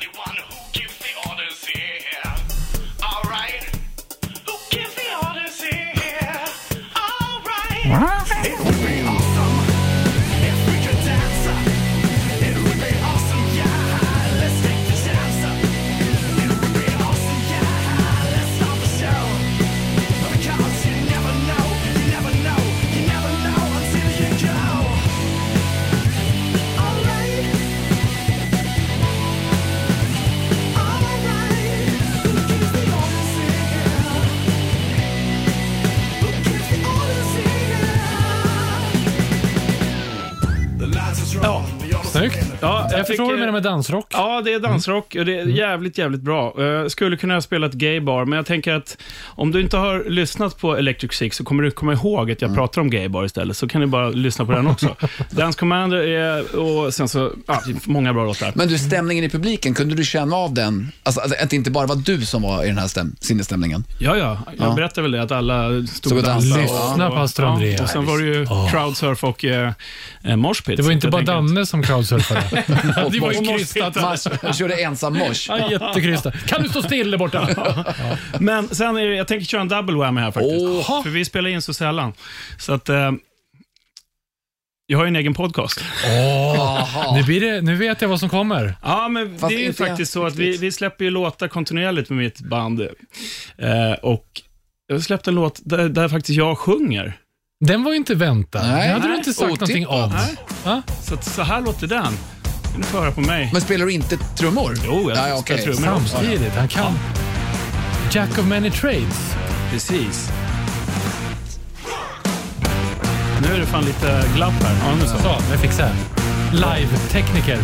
Snyggt. Ja, Jag förstår fick, vad du menar med dansrock. Ja, det är dansrock och det är jävligt, jävligt bra. Uh, skulle kunna spela ett gaybar, men jag tänker att om du inte har lyssnat på Electric Six så kommer du komma ihåg att jag mm. pratar om gaybar istället, så kan du bara lyssna på den också. Dance Commander är, och sen så, ja, många bra låtar. Men du, stämningen i publiken, kunde du känna av den? Alltså, att det inte bara var du som var i den här stäm- sinnesstämningen? Ja, ja. Jag ja. berättade väl det, att alla stod och dansade. Lyssna på Astrid André. Ja, och sen var det ju oh. crowdsurf och eh, moshpit. Det var inte bara Danne som crowdsurfade. Det var ju krystat. Man körde ensam mosh. Ja, jättekrystat. Kan du stå still där borta? Ja. Men sen är det, jag tänker köra en double whammy här faktiskt. Oh. För vi spelar in så sällan. Så att... Eh, jag har ju en egen podcast. Oh, nu, blir det, nu vet jag vad som kommer. Ja, men fast det är ju faktiskt så att vi, vi släpper ju låtar kontinuerligt med mitt band. Eh, och jag släppte en låt där, där faktiskt jag sjunger. Den var ju inte väntad. Nej, det hade nej, du inte sagt otippat. någonting om. Ja? Så, så här låter den. Du får höra på mig. Men spelar du inte trummor? Jo, jag nej, spelar okay. trummor. Samtidigt, han kan. Jack of many trades. Precis. Nu är det fan lite glapp här. Ja, nu så. Så, jag fixar det. Live-tekniker.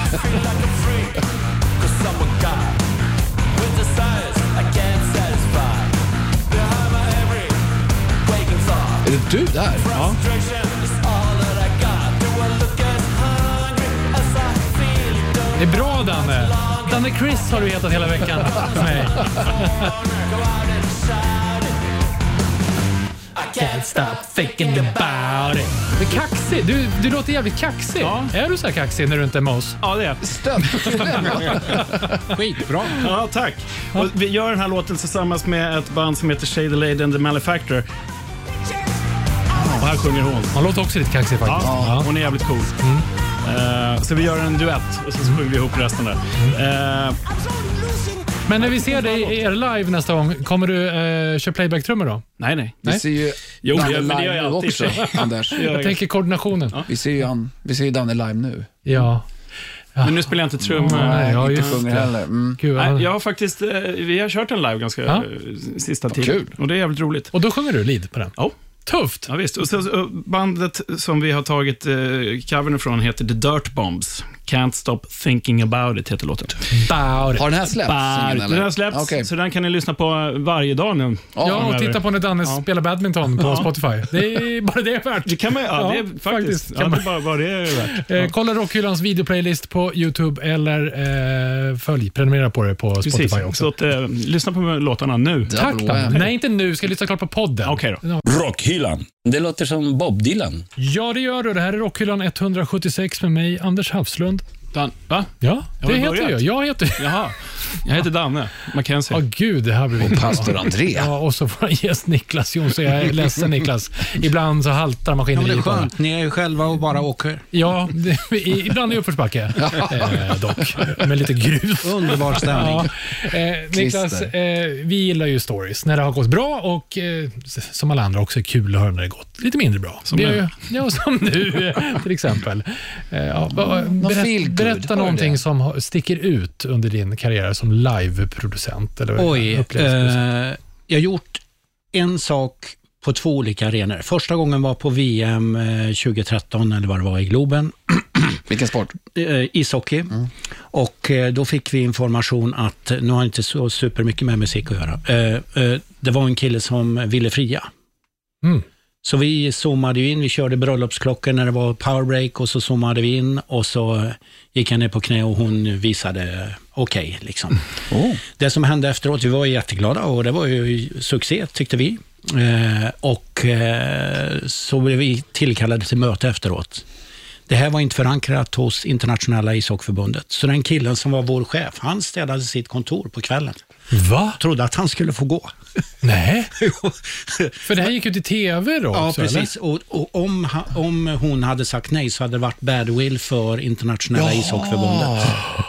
Är det du där? Ja. Det är bra, Danne. Danne Chris har du hetat hela veckan för mig. Can't stop thinking about it. Men kaxig. Du, du låter jävligt kaxig. Ja. Är du så här kaxig när du inte är med oss? Ja, det är Stönt. Skitbra. Ja, tack. Och vi gör den här låten tillsammans med ett band som heter Shady Lady and the Malefactor. Och här sjunger hon. Han låter också lite kaxig faktiskt. Ja, ja. Hon är jävligt cool. Mm. Uh, så vi gör en duett och så sjunger vi ihop resten där. Uh, Men när vi ser dig er live nästa gång, kommer du uh, köra playback-trummor då? Nej, nej. Vi nej? ser ju jo, Danne ja, men det gör live jag alltid också, Anders. Jag, jag tänker koordinationen. Ja. Vi ser ju han, vi ser ju Danne live nu. Ja. Ja. Men nu spelar jag inte trummor. Nej, jag inte sjunger heller. Mm. Gud, nej, jag har faktiskt, vi har kört en live ganska ja. sista tiden. Kul. Och det är jävligt roligt. Och då sjunger du lead på den? Ja. Tufft. Ja, visst. Och så, bandet som vi har tagit eh, covern ifrån heter The Dirt Bombs. Can't Stop Thinking About It heter låten. About it. Har den här släppts? Ingen, den har släppts, okay. Så den kan ni lyssna på varje dag nu. Ja, och titta på när Danne ja. spelar badminton på ja. Spotify. Det är bara det är värt. Det kan man, ja, ja det är faktiskt. faktiskt ja, det är bara, bara det är värt. Eh, kolla Rockhyllans videoplaylist på YouTube eller eh, följ, prenumerera på det på Precis. Spotify också. Så att, eh, lyssna på låtarna nu. Tack Danne. Nej, inte nu. Ska lyssna klart på podden. Okej okay då. Rockhyllan. Det låter som Bob Dylan. Ja, det gör du. Det här är Rockhyllan etthundrasjuttiosex med mig, Anders Havslund. Dan, va? Ja, det heter börjat. jag. Jag heter... Jaha. Jag heter Danne Mackenzie. Åh oh, gud, det här blir inte Pastor André. Ja, och så får jag gäst Niklas Jonsson. Jag är ledsen Niklas. Ibland så haltar maskineriet. Ja, det är skönt. Ni är ju själva och bara åker. Ja, det, ibland är det uppförsbacke. eh, dock. Med lite grus. Underbar stämning. Ja. Eh, Niklas, eh, vi gillar ju stories när det har gått bra och eh, som alla andra också är kul att höra när det gått lite mindre bra. Som vi nu. Ju, ja, som nu till exempel. Eh, ja, berätt, berätta någonting som sticker ut under din karriär som liveproducent. Eller Oj, eh, jag har gjort en sak på två olika arenor. Första gången var på V M eh, tjugohundratretton eller vad det var i Globen. Vilken sport? Eh, ishockey. Mm. Och eh, då fick vi information att, nu har inte så supermycket med musik att göra, eh, eh, det var en kille som ville fria. Mm. Så vi zoomade in, vi körde bröllopsklockan när det var powerbreak och så zoomade vi in och så gick han ner på knä och hon visade okej. Okay, liksom. Oh. Det som hände efteråt, vi var jätteglada och det var ju succé tyckte vi. Eh, och eh, så blev vi tillkallade till möte efteråt. Det här var inte förankrat hos Internationella ishockeyförbundet. Så den killen som var vår chef, han städade sitt kontor på kvällen. Va? Trodde att han skulle få gå. Nej. För det här gick ut i tv då ja, också, precis. Och, och om, om hon hade sagt nej så hade det varit badwill för Internationella ja. ishockeyförbundet.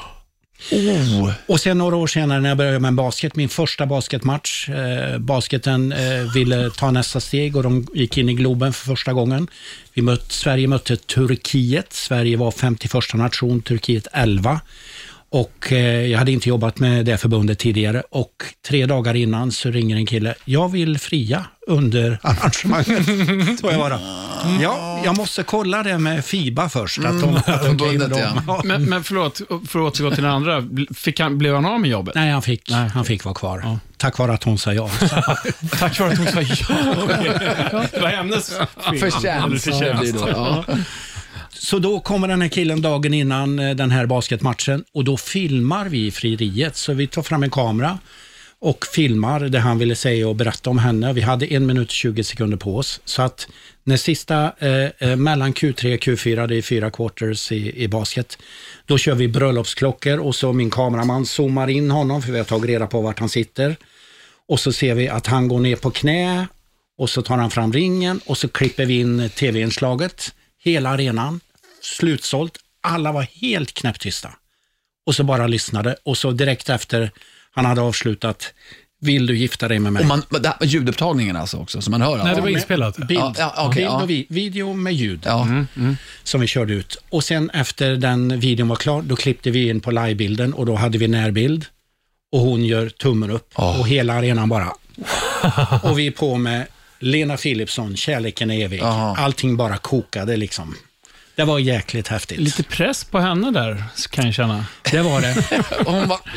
Oh. Och sen några år senare när jag började med en basket, min första basketmatch, eh, basketen eh, ville ta nästa steg och de gick in i Globen för första gången. Vi mött, Sverige mötte Turkiet, Sverige var femtioförsta nation, Turkiet elva. Och eh, jag hade inte jobbat med det förbundet tidigare och tre dagar innan så ringer en kille, jag vill fria under arrangemanget. Så jag bara, ja, jag måste kolla det med FIBA först. Att de, att de okay med dem. Ja. Men, men förlåt, för att återgå till den andra, fick han, blev han av med jobbet? Nej, han fick, Nej. Han fick vara kvar. Ja. Tack vare att hon sa ja. Tack vare att hon sa ja. Okay. Det var hennes förtjänst. Ja. Så då kommer den här killen dagen innan den här basketmatchen och då filmar vi frieriet. Så vi tar fram en kamera och filmar det han ville säga och berätta om henne. Vi hade en minut och tjugo sekunder på oss. Så att när sista, eh, mellan Q tre och Q fyra, det är fyra quarters i, i basket, då kör vi bröllopsklockor och så min kameraman zoomar in honom för vi har tagit reda på vart han sitter. Och så ser vi att han går ner på knä och så tar han fram ringen och så klipper vi in tv-inslaget. Hela arenan, slutsålt, alla var helt knäpptysta. Och så bara lyssnade och så direkt efter han hade avslutat, vill du gifta dig med mig? Och man, ljudupptagningen alltså också, så man hör. Nej, det var inspelat. Bild, ja, ja, okay, bild ja. och vi, video med ljud ja. mm, mm. som vi körde ut. Och sen efter den videon var klar, då klippte vi in på livebilden och då hade vi närbild och hon gör tummen upp oh. och hela arenan bara och vi är på med Lena Philipsson, Kärleken är evig. Aha. Allting bara kokade liksom. Det var jäkligt häftigt. Lite press på henne där, kan jag känna. Det var det. Och hon bara...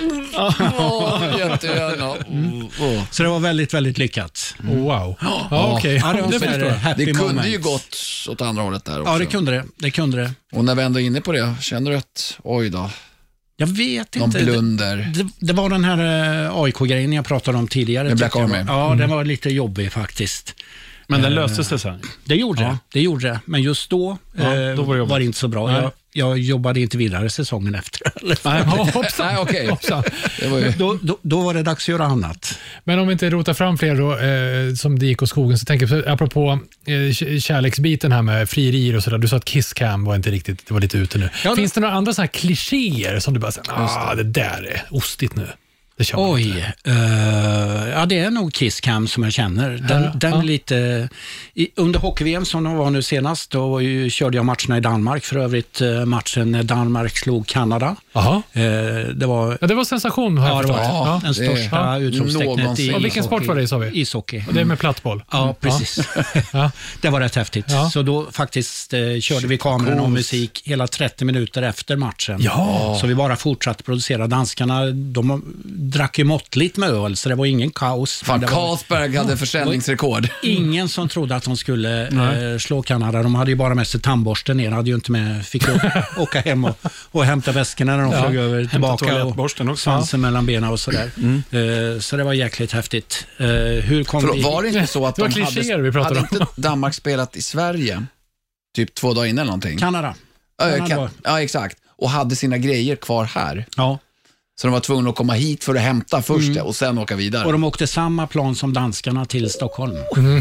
Åh, jättegärna. Så det var väldigt, väldigt lyckat. Mm. Wow. Ja, ja, okej. Okay. Ja, det, det, det kunde moment. ju gått åt andra hållet där också. Ja, det kunde det. Det kunde det. Och när vi ändå är inne på det, känner du att, oj då... Jag vet Någon inte. blunder. Det, det var den här uh, A I K-grejen jag pratade om tidigare. Med Black Army. Ja, mm. den var lite jobbig faktiskt. Men den löste sig sen? Det gjorde ja. det. Det gjorde det. Men just då, ja, eh, då var, det var det inte så bra. Jag, jag jobbade inte vidare säsongen efter. Nej, hoppsan. Nej, okej. Hoppsan. Det var ju... då, då, då var det dags att göra annat. Men om vi inte rotar fram fler då, eh, som det gick åt skogen, så tänker jag apropå eh, kärleksbiten här med frierier och sådär. Du sa att Kisscam var inte riktigt, det var lite ute nu. Ja, Finns det några andra sådana här klichéer som du bara säger, ah, det där är ostigt nu? Oj, uh, ja det är nog Kisscam som jag känner. Den, ja, den ja. lite i, under hockey-V M som de var nu senast, då ju, körde jag matcherna i Danmark, för övrigt uh, matchen när Danmark slog Kanada. Aha. Uh, det var ja, det var sensation här. Ja, det var ja, den största ja. utropstecknet i och vilken sport var det, sa vi? Ishockey. Och det är med plattboll. Ja, mm. precis. Ja. Det var rätt häftigt. Ja. Så då faktiskt uh, körde vi kameran och musik hela trettio minuter efter matchen. Ja. Så vi bara fortsatte producera. Danskarna, de drack ju måttligt med öl, så det var ingen kaos. Fan, Carlsberg hade försäljningsrekord. Ingen som trodde att de skulle eh, slå Kanada. De hade ju bara med sig tandborsten ner. Hade ju inte med, fick åka hem och, och hämta väskorna när de ja. flög över tillbaka och svansen mellan benen och sådär. Mm. Eh, så det var jäkligt häftigt. Eh, hur kom För, vi... Var det inte så att de hade, vi hade om. inte Danmark spelat i Sverige typ två dagar innan eller någonting? Kanada. Kanada. Kan, ja, exakt. Och hade sina grejer kvar här. Ja. Så de var tvungna att komma hit för att hämta först mm. och sen åka vidare. Och de åkte samma plan som danskarna till Stockholm.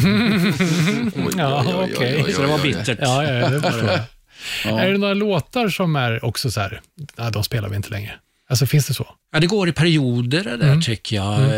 Ja, okej. Okay. Så det var bittert. Ja, ja, det var det. Ja. Är det några låtar som är också så här, nej, de spelar vi inte längre? Alltså, finns det så? Ja, det går i perioder det där, mm. tycker jag. Mm.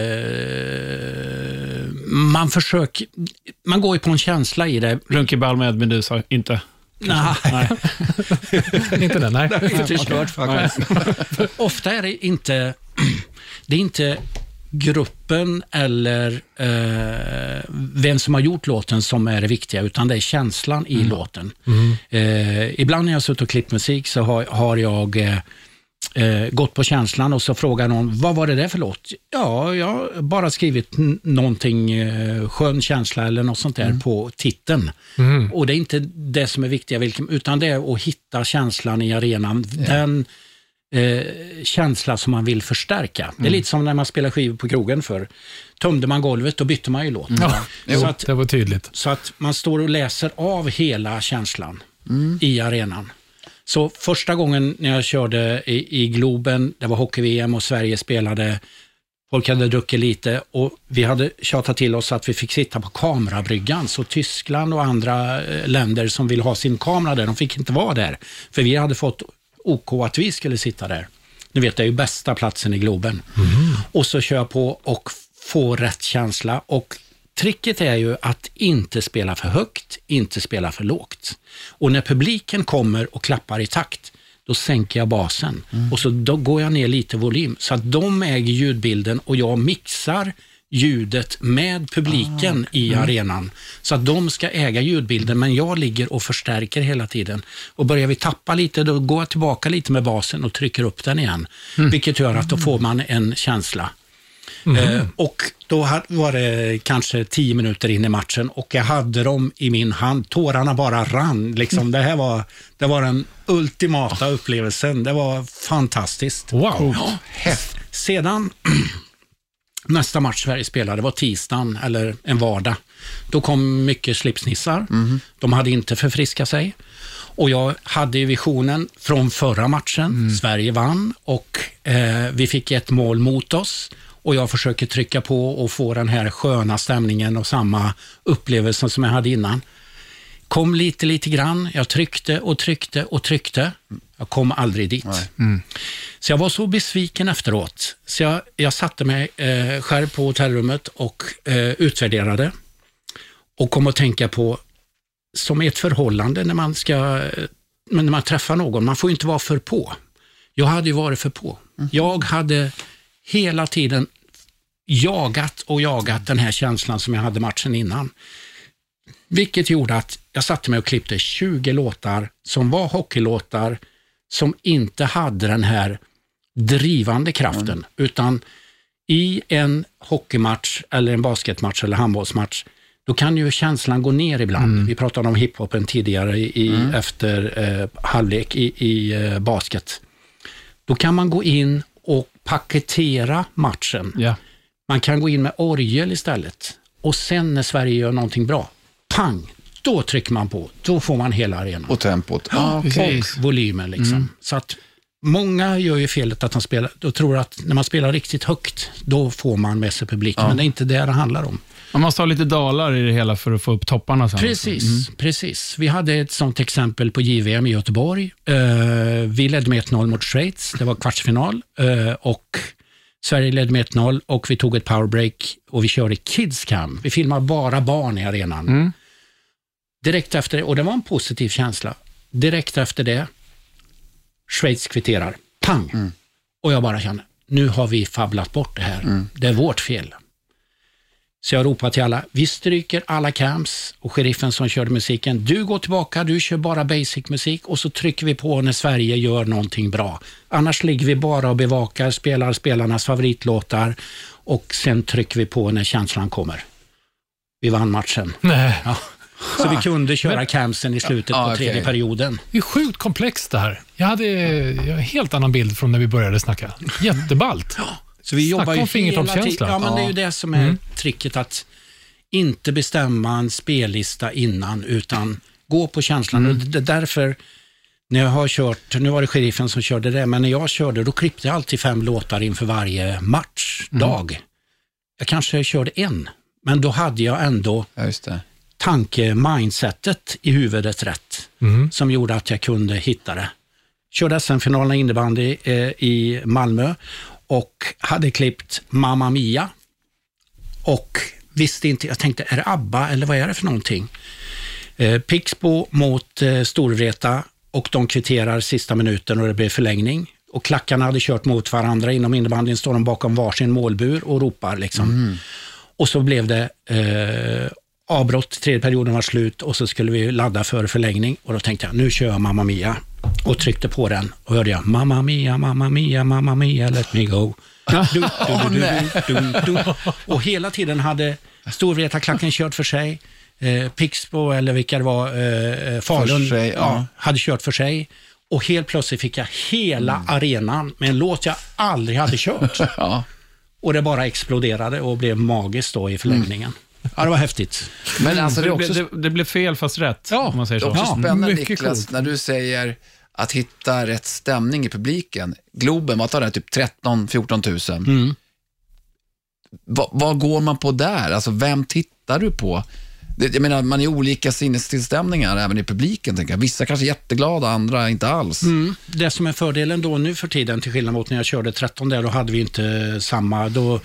Man försöker, man går ju på en känsla i det. Runkeball med Medusa, inte... Nej. nej. Inte den, nej. Det är inte kört faktiskt. Ofta är det inte, det är inte gruppen eller eh, vem som har gjort låten som är det viktiga, utan det är känslan i mm. låten. Mm. Eh, ibland när jag har suttit och klippt musik så har, har jag eh, eh, gått på känslan och så frågar någon, vad var det där för låt? Ja, jag har bara skrivit n- någonting eh, skön känsla eller något sånt där mm. på titeln. Mm. Och det är inte det som är viktiga, vilken, utan det är att hitta känslan i arenan. Yeah. Den eh, känsla som man vill förstärka. Mm. Det är lite som när man spelar skivor på krogen för. Tömde man golvet, då bytte man ju låt. Mm. Ja, så att, det var tydligt. Så att man står och läser av hela känslan mm. i arenan. Så första gången när jag körde i, i Globen, det var hockey-V M och Sverige spelade, folk hade druckit lite och vi hade tjatat till oss att vi fick sitta på kamerabryggan. Så Tyskland och andra länder som vill ha sin kamera där, de fick inte vara där. För vi hade fått OK att vi skulle sitta där. Ni vet, det är ju bästa platsen i Globen. Mm. Och så kör på och få rätt känsla. Och tricket är ju att inte spela för högt, inte spela för lågt. Och när publiken kommer och klappar i takt, då sänker jag basen. Mm. Och så då går jag ner lite volym. Så att de äger ljudbilden och jag mixar ljudet med publiken ah. i mm. arenan. Så att de ska äga ljudbilden, men jag ligger och förstärker hela tiden. Och börjar vi tappa lite, då går jag tillbaka lite med basen och trycker upp den igen. Mm. Vilket gör att då får man en känsla. Mm. Eh, och då var det kanske tio minuter in i matchen och jag hade dem i min hand. Tårarna bara rann. Liksom. Det här var, det var den ultimata upplevelsen. Det var fantastiskt. Wow. Ja. Sedan nästa match Sverige spelade var tisdagen eller en vardag. Då kom mycket slipsnissar. Mm. De hade inte förfriskat sig. Och jag hade ju visionen från förra matchen. Mm. Sverige vann och eh, vi fick ett mål mot oss. Och jag försöker trycka på och få den här sköna stämningen och samma upplevelsen som jag hade innan. Kom lite, lite grann. Jag tryckte och tryckte och tryckte. Jag kom aldrig dit. Mm. Så jag var så besviken efteråt. Så jag, jag satte mig eh, själv på hotellrummet och eh, utvärderade. Och kom att tänka på, som ett förhållande när man ska, när man träffar någon. Man får inte vara för på. Jag hade ju varit för på. Mm. Jag hade hela tiden jagat och jagat den här känslan som jag hade matchen innan. Vilket gjorde att jag satte mig och klippte tjugo låtar som var hockeylåtar som inte hade den här drivande kraften. Mm. Utan i en hockeymatch eller en basketmatch eller handbollsmatch, då kan ju känslan gå ner ibland. Mm. Vi pratade om hiphopen tidigare i, mm. efter eh, halvlek i, i eh, basket. Då kan man gå in och paketera matchen. Yeah. Man kan gå in med orgel istället. Och sen när Sverige gör någonting bra, pang, då trycker man på. Då får man hela arenan. Och tempot. Ja, okay. Och volymen liksom. Mm. Så att många gör ju felet att de spelar, då tror att när man spelar riktigt högt, då får man med sig publiken. Ja. Men det är inte det det handlar om. Man måste ha lite dalar i det hela för att få upp topparna sen. Precis, mm. precis. Vi hade ett sånt exempel på J V M i Göteborg. Uh, vi ledde med ett noll mot Schweiz. Det var kvartsfinal. Uh, och Sverige ledde med ett noll och vi tog ett powerbreak och vi körde Kids Cam. Vi filmade bara barn i arenan. Mm. Direkt efter det, och det var en positiv känsla. Direkt efter det, Schweiz kvitterar. Pang! Mm. Och jag bara kände, nu har vi fabblat bort det här. Mm. Det är vårt fel. Så jag ropar till alla, vi stryker alla cams och sheriffen som körde musiken, du går tillbaka, du kör bara basic musik och så trycker vi på när Sverige gör någonting bra. Annars ligger vi bara och bevakar, spelar spelarnas favoritlåtar och sen trycker vi på när känslan kommer. Vi vann matchen. Nej. Ja. Så vi kunde köra Men, camsen i slutet ja, på tredje okay. perioden. Det är sjukt komplext det här. Jag hade en helt annan bild från när vi började snacka. Jätteballt. Ja. Så vi jobbar ju hela tiden. Ja, men ja. Det är ju det som är mm. tricket, att inte bestämma en spellista innan, utan gå på känslan. Mm. Och det är därför, när jag har kört, nu var det sheriffen som körde det, men när jag körde, då klippte jag alltid fem låtar inför varje matchdag. Mm. Jag kanske körde en, men då hade jag ändå ja, just det. tanke-mindsetet i huvudet rätt, mm. som gjorde att jag kunde hitta det. Körde S M-finalen innebandy eh, i Malmö och hade klippt Mamma Mia och visste inte, jag tänkte, är det ABBA eller vad är det för någonting? Eh, Pixbo mot eh, Storvreta och de kvitterar sista minuten och det blev förlängning. Och klackarna hade kört mot varandra inom innebandyn, står de bakom varsin målbur och ropar liksom. Mm. Och så blev det eh, avbrott, tredje perioden var slut och så skulle vi ladda för förlängning och då tänkte jag, nu kör jag Mamma Mia och tryckte på den och hörde jag Mamma Mia, Mamma Mia, Mamma Mia, let me go. Du, du, du, du, du, du. Och hela tiden hade Storvreta-klacken kört för sig, eh, Pixbo eller vilka det var, eh, Falun sig, ja. Ja, hade kört för sig och helt plötsligt fick jag hela mm. arenan med en låt jag aldrig hade kört. Ja. Och det bara exploderade och blev magiskt då i förlängningen. Mm. Ja, det var häftigt. Men alltså det, också... det, det blev fel fast rätt, ja, om man säger så. Det är också ja, spännande, Niklas, cool. När du säger att hitta rätt stämning i publiken. Globen, vad tar det? Typ tretton till fjorton tusen. Mm. Va, vad går man på där? Alltså, vem tittar du på? Det, jag menar, man är olika sinnestillstämningar även i publiken, tänker jag. Vissa kanske är jätteglada, andra inte alls. Mm. Det som är fördelen då nu för tiden, till skillnad mot när jag körde tretton där, då hade vi inte samma... Då...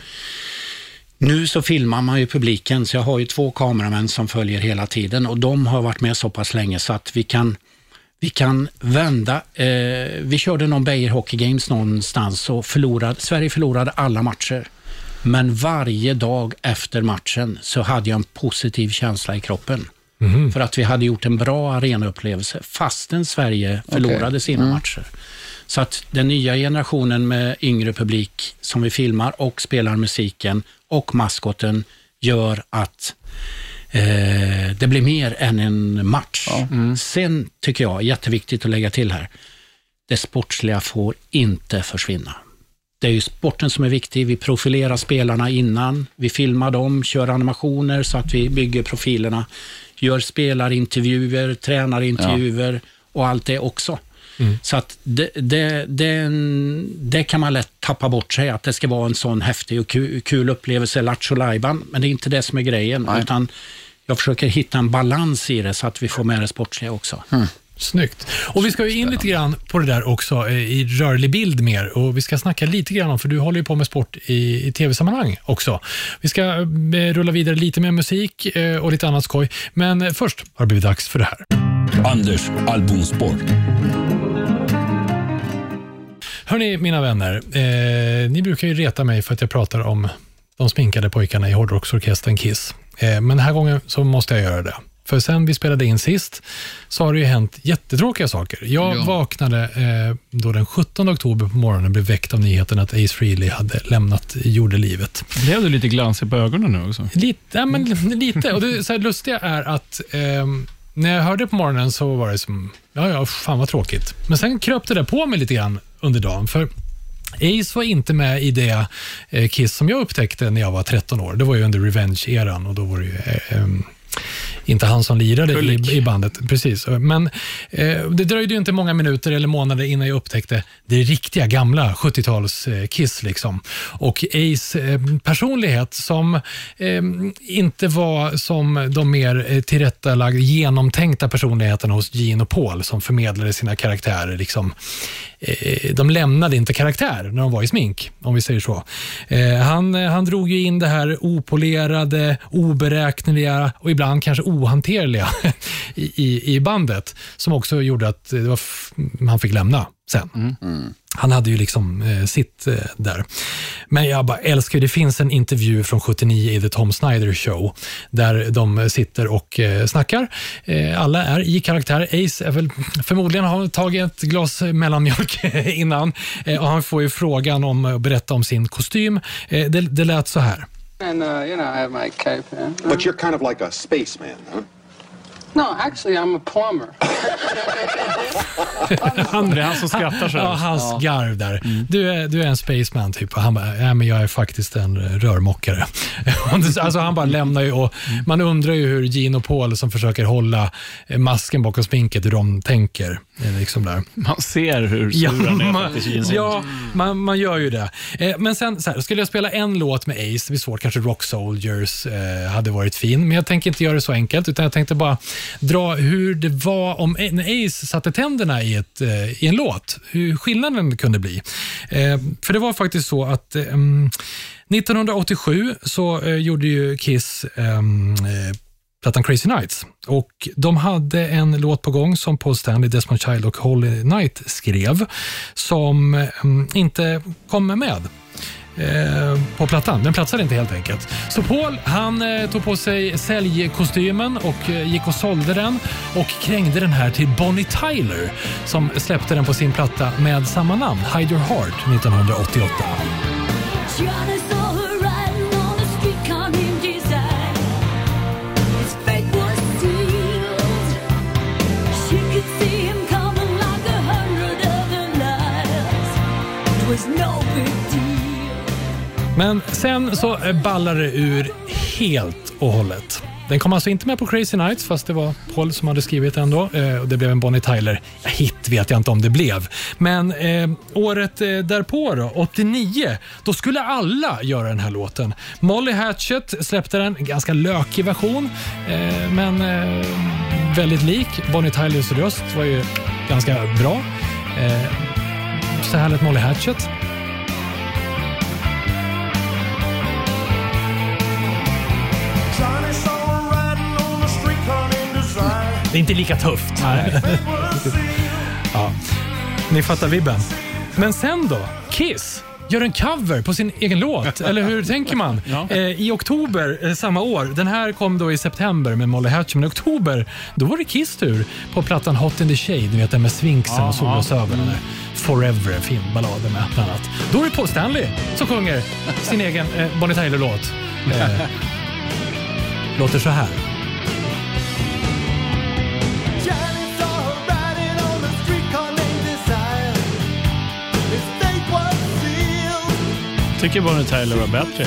Nu så filmar man ju publiken, så jag har ju två kameramän som följer hela tiden och de har varit med så pass länge så att vi kan Vi kan vända. Eh, vi körde någon Beijer Hockey Games någonstans och förlorade, Sverige förlorade alla matcher. Men varje dag efter matchen så hade jag en positiv känsla i kroppen. Mm. För att vi hade gjort en bra arenaupplevelse fastän Sverige förlorade okay. sina mm. matcher. Så att den nya generationen med yngre publik som vi filmar och spelar musiken och maskoten gör att eh, det blir mer än en match. Ja. Mm. Sen tycker jag, jätteviktigt att lägga till här, det sportsliga får inte försvinna. Det är ju sporten som är viktig. Vi profilerar spelarna innan. Vi filmar dem, kör animationer så att vi bygger profilerna. Gör spelarintervjuer, tränarintervjuer ja. och allt det också. Mm. Så att det, det, det, det kan man lätt tappa bort sig, att det ska vara en sån häftig och kul, kul upplevelse, Lattjo Lajban, men det är inte det som är grejen. Nej. Utan jag försöker hitta en balans i det så att vi får med det sportsliga också. Mm. Snyggt. Och vi ska ju in lite grann på det där också i rörlig bild mer, och vi ska snacka lite grann om, för du håller ju på med sport i, i tv-sammanhang också. Vi ska eh, rulla vidare lite med musik eh, och lite annat skoj, men först har det blivit dags för det här. Anders albumspår. Hörrni, mina vänner, eh, ni brukar ju reta mig för att jag pratar om de sminkade pojkarna i hårdrocksorkestern Kiss. Eh, men den här gången så måste jag göra det. För sen vi spelade in sist så har det ju hänt jättetråkiga saker. Jag ja. vaknade eh, då den sjuttonde oktober på morgonen och blev väckt av nyheten att Ace Frehley hade lämnat jordelivet. Blev du lite glansig på ögonen nu också? Lite, ja, men lite. Och det så här lustiga är att eh, när jag hörde på morgonen så var det som, ja, ja, fan vad tråkigt. Men sen kröp det där på mig lite grann under dagen, för Ace var inte med i det eh, Kiss som jag upptäckte när jag var tretton år. Det var ju under Revenge-eran, och då var det ju eh, eh, inte han som lirade i, i bandet. Precis. Men eh, det dröjde ju inte många minuter eller månader innan jag upptäckte det riktiga gamla sjuttio-tals eh, Kiss liksom. Och Ace eh, personlighet som eh, inte var som de mer eh, tillrättalagda, genomtänkta personligheterna hos Gene och Paul som förmedlade sina karaktärer liksom. Eh, de lämnade inte karaktär när de var i smink, om vi säger så. Eh, han, han drog ju in det här opolerade, oberäkneliga och ibland kanske ohanterliga i, i, i bandet, som också gjorde att det var f- han fick lämna sen. Mm. Mm. Han hade ju liksom eh, sitt eh, där. Men jag bara älskar, det finns en intervju från sjuttionio i The Tom Snyder Show där de sitter och eh, snackar. Eh, alla är i karaktär. Ace är väl förmodligen har tagit ett glas mellanmjölk innan eh, och han får ju frågan om att berätta om sin kostym. Eh, det, det lät så här. And, uh, you know, I have my cape here. But you're kind of like a spaceman, huh? No, actually I'm a plumber. han, det är han som skrattar så. Ja, hans ja. garv där. Mm. Du, är, du är en spaceman typ. Och han bara, ja, men jag är faktiskt en rörmockare. Alltså han bara lämnar ju, och man undrar ju hur Gene och Paul som försöker hålla masken bakom sminket, hur de tänker. Liksom där. Man ser hur sura han är man, faktiskt. Ja, man, man gör ju det. Eh, men sen så här, skulle jag spela en låt med Ace, det blir svårt, kanske Rock Soldiers eh, hade varit fin, men jag tänker inte göra det så enkelt, utan jag tänkte bara dra hur det var om när Ace satte tänderna i, ett, eh, i en låt, hur skillnaden kunde bli. Eh, för det var faktiskt så att eh, nittonhundraåttiosju så eh, gjorde ju Kiss eh, plattan Crazy Nights, och de hade en låt på gång som Paul Stanley, Desmond Child och Holly Knight skrev, som um, inte kom med eh, på plattan. Den platsade inte helt enkelt. Så Paul, han eh, tog på sig säljkostymen och eh, gick och sålde den och krängde den här till Bonnie Tyler, som släppte den på sin platta med samma namn, Hide Your Heart, nittonhundraåttioåtta. Men sen så ballar det ur helt och hållet. Den kom alltså inte med på Crazy Nights, fast det var Paul som hade skrivit ändå. Eh, och det blev en Bonnie Tyler. Ja, hit vet jag inte om det blev. Men eh, året eh, därpå då, åttionio, då skulle alla göra den här låten. Molly Hatchet släppte den, en ganska lökig version. Eh, men eh, väldigt lik. Bonnie Tylers röst var ju ganska bra. Eh, så här lät Molly Hatchet. Johnny saw her riding on the street car in desire. Det är inte lika tufft. Nej. Ja. Ni fattar vibben. Men sen då? Kiss gör en cover på sin egen låt. Eller hur tänker man? Ja. Eh, I oktober eh, samma år. Den här kom då i september med Molly Hatchet. Men i oktober, då var det Kiss tur på plattan Hot in the Shade. Ni vet den med svinksen och solglasögonen. Mm. Forever, en fin ballad med bland annat. Då är det Paul Stanley som sjunger sin egen eh, Bonnie Tyler-låt. Eh, låter så här. Tycker Bonnie Tyler var bättre.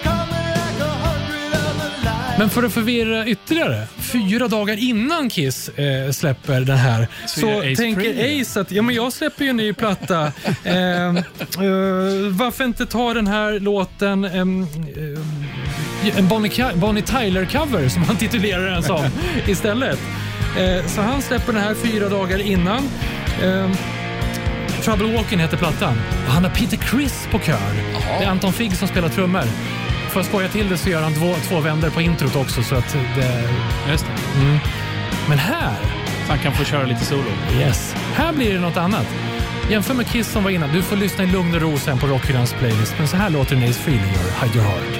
Men för att förvirra ytterligare, fyra dagar innan Kiss eh, släpper den här, så, så Ace tänker Frehley. Ace att ja, men jag släpper ju en ny platta. eh, eh, varför inte ta den här låten eh, eh, en Bonnie, Bonnie Tyler-cover som han titulerar den som istället. Eh, så han släpper den här fyra dagar innan. Eh, Trouble Walking heter plattan. Och han har Peter Criss på kör. Aha. Det är Anton Figg som spelar trummor. För att skoja till det så gör han två, två vänder på introt också. Så att det... Just det. Mm. Men här... Så han kan få köra lite solo. Yes. Här blir det något annat. Jämför med Kiss som var innan. Du får lyssna i lugn och ro sen på Rockhyllans playlist. Men så här låter Ace Frehley gör Hide Your Heart.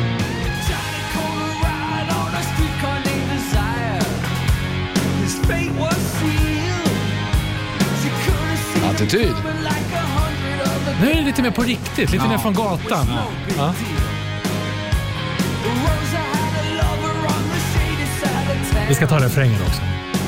Attityd. Nu är det lite mer på riktigt, lite ja. mer från gatan. Ja. Ja. Vi ska ta refrängen också.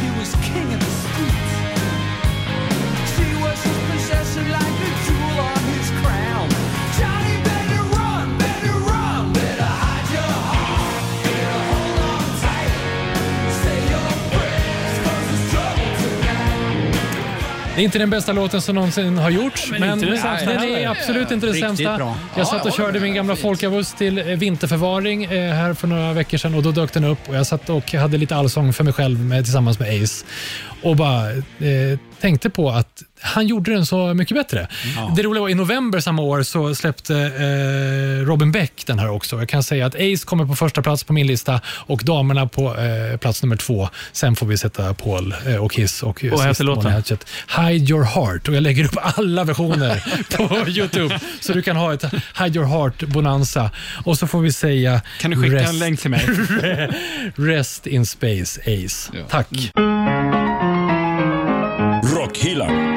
Det är inte den bästa låten som någonsin har gjorts, men, men det sämsta, den är absolut inte den sämsta. Bra. Jag satt och körde min gamla folkavus till vinterförvaring eh, här för några veckor sedan och då dök den upp och jag satt och hade lite allsång för mig själv med, tillsammans med Ace och bara eh, tänkte på att han gjorde den så mycket bättre. Ja. Det roliga var i november samma år så släppte eh, Robin Beck den här också. Jag kan säga att Ace kommer på första plats på min lista och damerna på eh, plats nummer två. Sen får vi sätta Paul eh, och Kiss och, och sist Bonnie Hatchet. Hide Your Heart. Och jag lägger upp alla versioner på YouTube så du kan ha ett Hide Your Heart bonanza. Och så får vi säga kan du skicka rest, en länk till mig? Rest in Space, Ace. Ja. Tack. Rockhyllan.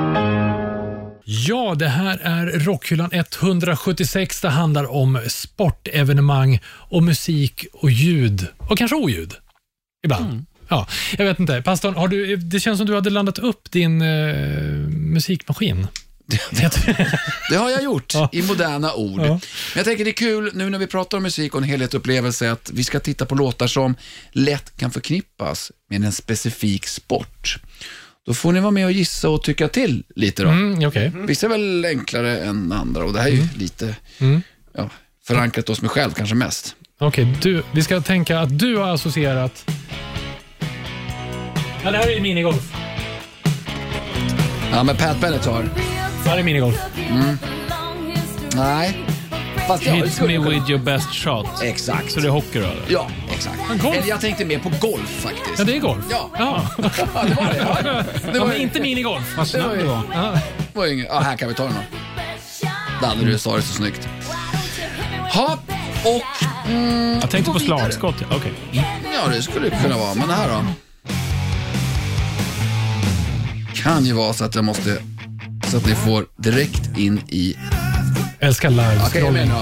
Ja, det här är Rockhyllan etthundrasjuttiosex. Det handlar om sportevenemang och musik och ljud. Och kanske oljud. Ibland. Mm. Ja, jag vet inte. Pastorn, har du, det känns som du hade landat upp din eh, musikmaskin. Det har jag gjort ja. i moderna ord. Ja. Men jag tänker det är kul nu när vi pratar om musik och en helhetsupplevelse att vi ska titta på låtar som lätt kan förknippas med en specifik sport. Då får ni vara med och gissa och tycka till lite då. Mm, okay. Vissa är väl enklare än andra och det här är ju mm. lite mm. Ja, förankrat hos mig själv kanske mest. Okej, okay, vi ska tänka att du har associerat... Ja, det här är minigolf. Ja, men Pat Benatar. Ja, det är minigolf. Mm. Nej. Fast jag, Hit me with your best shot. Exakt. Så det är hockey då? Eller? Ja, exakt. Eller jag tänkte mer på golf faktiskt. Ja, det är golf. Ja, ja. ja det var det. Ja. Det var ja, inte minigolf. Vad snabbt det var. Ja. Det var inget. Ja, här kan vi ta den då. Där hade du sa det så snyggt. Ha, och... Mm, jag tänkte på slagskott. Okej. Okay. Ja, det skulle det kunna vara. Men det här då? Kan ju vara så att jag måste... Så att ni får direkt in i... Älskar live. Okej, jag menar.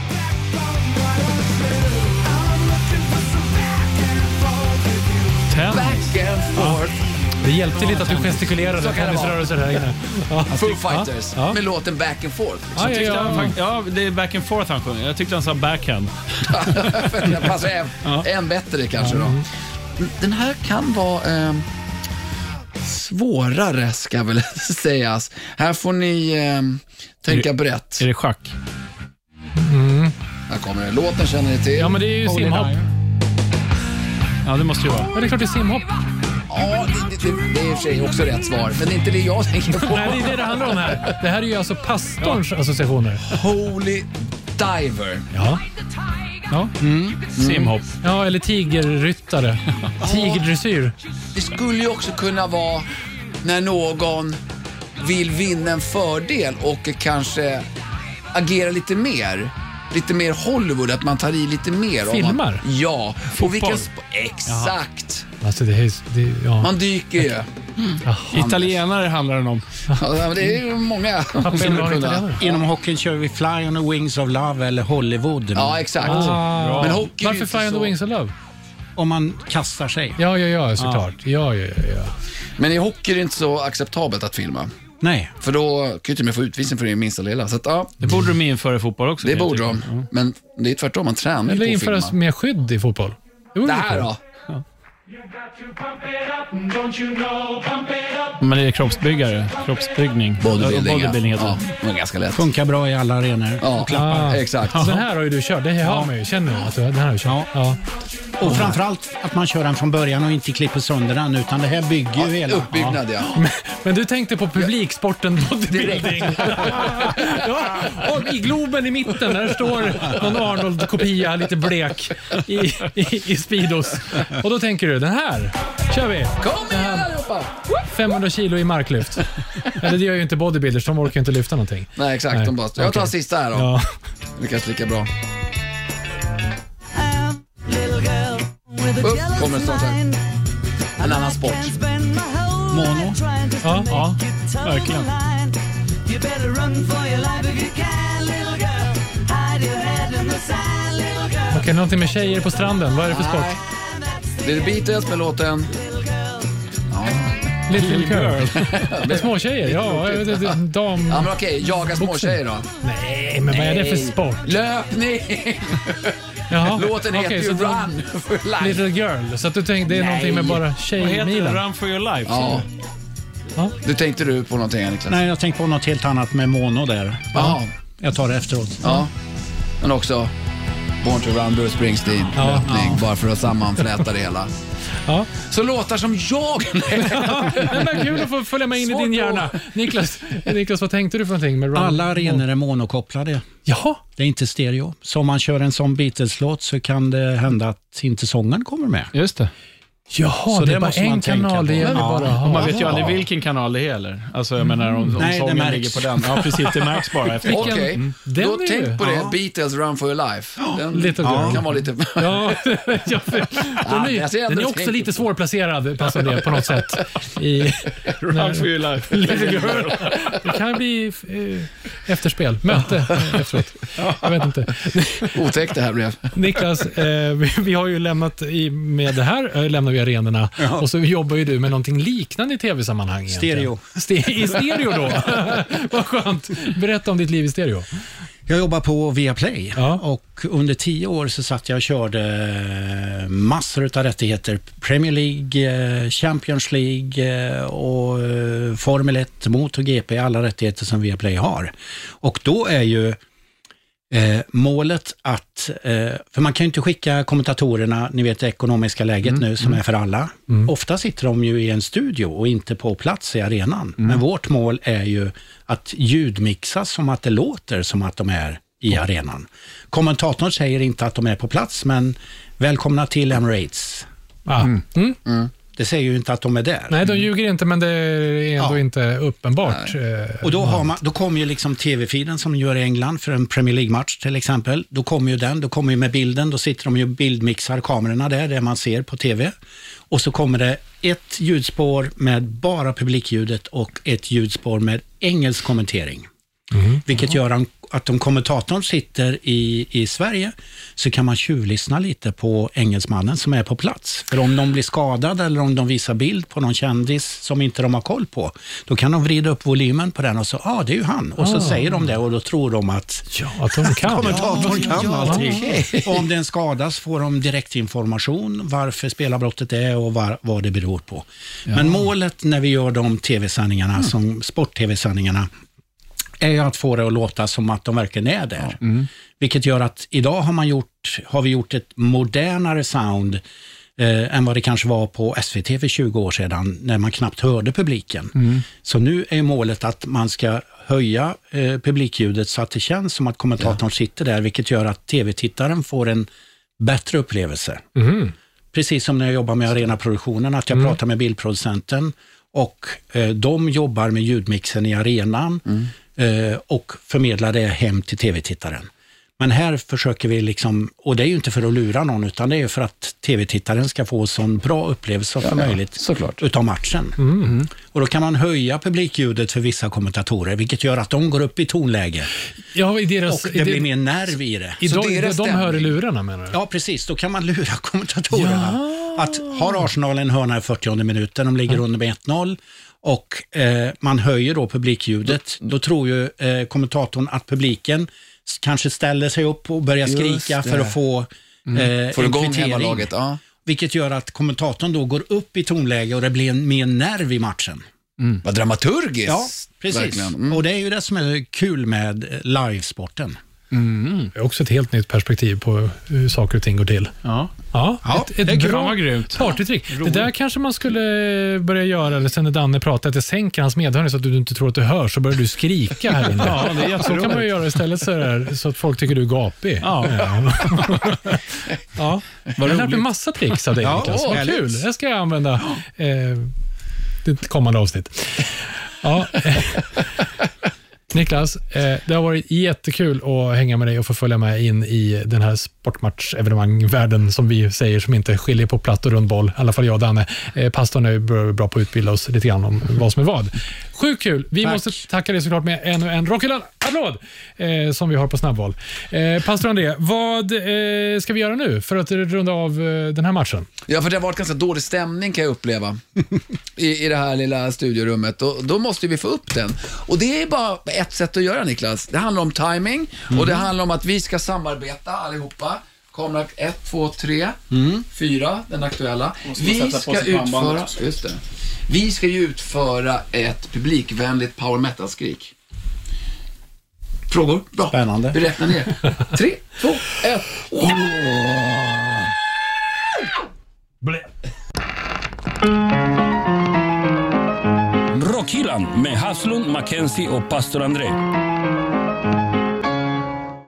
Ten. Back and forth. Ja. Det hjälpte lite att du gestikulerade tennisrörelser här inne. Ja. Foo Fighters ja. med låten Back and forth. Ja, ja, ja. Han, ja, det är back and forth han sjunger. Jag tyckte han sa backhand. Det passar en, ja. en bättre kanske då. Den här kan vara... Eh, svårare ska väl sägas. Här får ni eh, tänka brett. Är det schack? Mm. Här kommer det. Låten känner ni till. Ja, men det är ju Holy simhopp. Night. Ja, det måste ju vara. Ja, det är klart det är simhopp. Ja, det, det, det är i och för sig också rätt svar. Men det är inte det jag tänker på. Nej, det är det det handlar om här. Det här är ju alltså pastorns ja. associationer. Holy Diver. Ja. Ja. Mm. Simhopp. Ja, eller tigerryttare. Tigerdressyr. Det skulle ju också kunna vara när någon vill vinna en fördel och kanske agera lite mer. Lite mer Hollywood, att man tar i lite mer. Filmar? Man, ja. Fotboll. Och vilken sp- exakt. Alltså det är, det, ja. Man dyker ju. Mm. Italienare handlar det om. Ja, men det är ju många. Inom hockeyn kör vi Fly on the Wings of Love eller Hollywood. Ja, exakt. Ah. Men hockey är Varför Fly on the Wings of Love? Om man kastar sig. Ja, ja, ja, såklart. Ja, ja, ja, ja. Men i hockey är det inte så acceptabelt att filma. Nej. För då kan ju till och med få utvisning för det minsta lilla. Så att, ja. Det borde de införa i fotboll också. Det borde de. Ja. Men det är tvärtom, man tränar Eller på att införas filma. mer skydd i fotboll. Det, Det här då? Men det är kroppsbyggare, kroppsbyggning. Bodybuilding, Bodybuilding ja. heter Ja, det. det är ganska lätt. Funkar bra i alla arenor. Ja, Ah. exakt. Den här har ju du kört. Det hör man ju. Känner du att du, den här har du kört? Ja. Ja. Och framförallt att man kör den från början och inte klipper sönder den, utan det här bygger ju hela. Uppbyggnad, ja. Men, men du tänkte på publiksporten bodybuilding. Ja, och i Globen i mitten, där står någon Arnold-kopia, lite blek, i, i, i Speedos. Och då tänker du, den här kör vi. Kom igen allihopa! femhundra kilo i marklyft. Eller det gör ju inte bodybuilders, de orkar inte lyfta någonting. Nej, exakt. Nej. De bara, jag tar Okej. sista här då. Ja. Det kanske lika bra. Upp kommer snart här. En annan sport. Mono. Ja, ja, verkligen. Okej, någonting med tjejer på stranden. Vad är det för sport? Det är Beatles med låten... Little girl. Det är små tjejer, ja. det- det- Dam... Ja, men okej, jaga småtjejer då. Nej, men vad är det för sport? Löpning! Jaha. Låten heter Okej, ju så då- Run for Life. Little girl. Så att du tänkte det är någonting med bara Vad heter det? tjejmilen. Run for your life? Ja. Ja. Du tänkte du på någonting, Niklas? Nej, jag tänkte på något helt annat med mono där. Ja. Jag tar det efteråt. Ja. Men också Born to Run, Bruce Springsteen, Ja. löpning, bara för att sammanfläta det hela. Ja. Så låtar som jag... Men kul att få följa med in i din hjärna. Niklas, Niklas, vad tänkte du för någonting med Run? Alla arenor är monokopplade. Jaha. Det är inte stereo. Så om man kör en sån Beatles-låt så kan det hända att inte sången kommer med. Just det. Jaha, Så det det är bara måste man en tänka kanal. Det på. gäller Ja. bara. Och man vet ju Jaha. aldrig vilken kanal det är heller. Alltså jag menar om, om Nej, det sången märks. ligger på den. Ja, precis. Det märks bara efter. Okej, Mm. Den då är ju- tänk på det. Ja. Beatles Run for your life. Den Little girl. kan vara lite... Ja, ja, för- den är, ju- jag ser ändå den är tänker också på- lite svårplacerad, passar det på något sätt. I, Run for your life. Little girl. Det kan bli eh, efterspel, möte eh, efteråt. Jag vet inte. Otäckt det här blev. Niklas, eh, vi, vi har ju lämnat i, med det här, eh, lämnar vi arenorna och så jobbar ju du med någonting liknande i tv-sammanhang. egentligen. Stereo. Ste- I stereo då? Vad skönt. Berätta om ditt liv i stereo. Jag jobbar på Viaplay Ja. och under tio år så satt jag och körde massor av rättigheter. Premier League, Champions League och Formel ett, MotoGP, alla rättigheter som Viaplay har. Och då är ju Eh, målet att, eh, för man kan ju inte skicka kommentatorerna, ni vet det ekonomiska läget Mm. nu som är för alla. Ofta sitter de ju i en studio och inte på plats i arenan. Men vårt mål är ju att ljudmixas som att det låter som att de är i arenan. Kommentatorn säger inte att de är på plats, men välkomna till Emirates. Ah. Mm. Det säger ju inte att de är där. Nej, de ljuger inte, men det är ändå Ja. inte uppenbart. Eh, Och då, har man, då kommer ju liksom tv-feeden som de gör i England för en Premier League-match till exempel. Då kommer ju den, då kommer ju med bilden, då sitter de ju och bildmixar kamerorna där, det man ser på tv. Och så kommer det ett ljudspår med bara publikljudet och ett ljudspår med engelsk kommentering. Mm. Vilket gör att om kommentatorn sitter i, i Sverige så kan man tjuvlyssna lite på engelsmannen som är på plats. För om de blir skadad eller om de visar bild på någon kändis som inte de har koll på, då kan de vrida upp volymen på den och så, ja ah, det är ju han. Och så Ah. säger de det och då tror de att Ja, att de kan. kommentatorn kan ja, allting. okej. Och om den skadas får de direktinformation varför spelarbrottet är och var, vad det beror på. Men målet när vi gör de tv-sändningarna, Mm. som sport-tv-sändningarna, är ju att få det att låta som att de verkligen är där. Vilket gör att idag har, man gjort, har vi gjort ett modernare sound eh, än vad det kanske var på S V T för tjugo år sedan när man knappt hörde publiken. Mm. Så nu är målet att man ska höja eh, publikljudet så att det känns som att kommentatorn ja. sitter där, vilket gör att tv-tittaren får en bättre upplevelse. Mm. Precis som när jag jobbar med arenaproduktionen, att jag mm. pratar med bildproducenten och eh, de jobbar med ljudmixen i arenan mm. eh, och förmedlar det hem till tv-tittaren. Men här försöker vi liksom, och det är ju inte för att lura någon utan det är för att tv-tittaren ska få sån bra upplevelse som ja, möjligt såklart. utav matchen. Mm. Och då kan man höja publikljudet för vissa kommentatorer, vilket gör att de går upp i tonläge. Ja, i deras, och det, det blir mer nerv i det. I Så de, deras de hör i lurarna menar du? Ja, precis. Då kan man lura kommentatorerna. Ja. Att har Arsenal en hörna i fyrtionde minuten, de ligger mm. under med ett noll och eh, man höjer då publikljudet, då tror ju eh, kommentatorn att publiken kanske ställer sig upp och börjar skrika för att få mm. eh, Får en igång kvittering. hemmalaget, ja. Vilket gör att kommentatorn då går upp i tonläge och det blir en mer nerv i matchen. Mm. Vad dramaturgiskt. Ja, precis. Mm. Och det är ju det som är kul med livesporten. Mm. Det är också ett helt nytt perspektiv på hur saker och ting går till. Ja, ja, ja ett, ett det är bra grymt. partytrick. Ja, det där kanske man skulle börja göra, eller sen när Danne pratar, att jag sänker hans medhörning så att du inte tror att du hör, så börjar du skrika här inne. Ja, det är så kan man ju göra istället så, där, så att folk tycker du är gapig. Ja. Ja. Jag har lärt mig massa tricks av dig, ja, Niklas. Vad kul. Det ska jag använda eh, det kommande avsnitt. Ja. Niklas, eh, det har varit jättekul att hänga med dig och få följa med in i den här sportmatch-evenemangvärlden som vi säger, som inte skiljer på platt och rundboll. I alla fall jag och Danne. Eh, pastorn är bra på att utbilda oss lite grann om vad som är vad. Sjukt kul. Vi Tack. måste tacka dig såklart med ännu en Rockyland-applåd eh, som vi har på snabbval. Eh, pastor André, vad eh, ska vi göra nu för att runda av eh, den här matchen? Ja, för det har varit ganska dålig stämning kan jag uppleva i, i det här lilla studiorummet. Och då måste vi få upp den. Och det är bara ett sätt att göra, Niklas. Det handlar om timing mm. och det handlar om att vi ska samarbeta allihopa. Kamera ett, två, tre, mm. fyra, den aktuella. Vi ska utföra, just det. Vi ska ju utföra ett publikvänligt power metal-skrik. Frågor? Bra. Spännande. Vi räknar ner. Tre, två, ett. Oh. Rockhyllan med Haslund, Mackenzie och pastor André.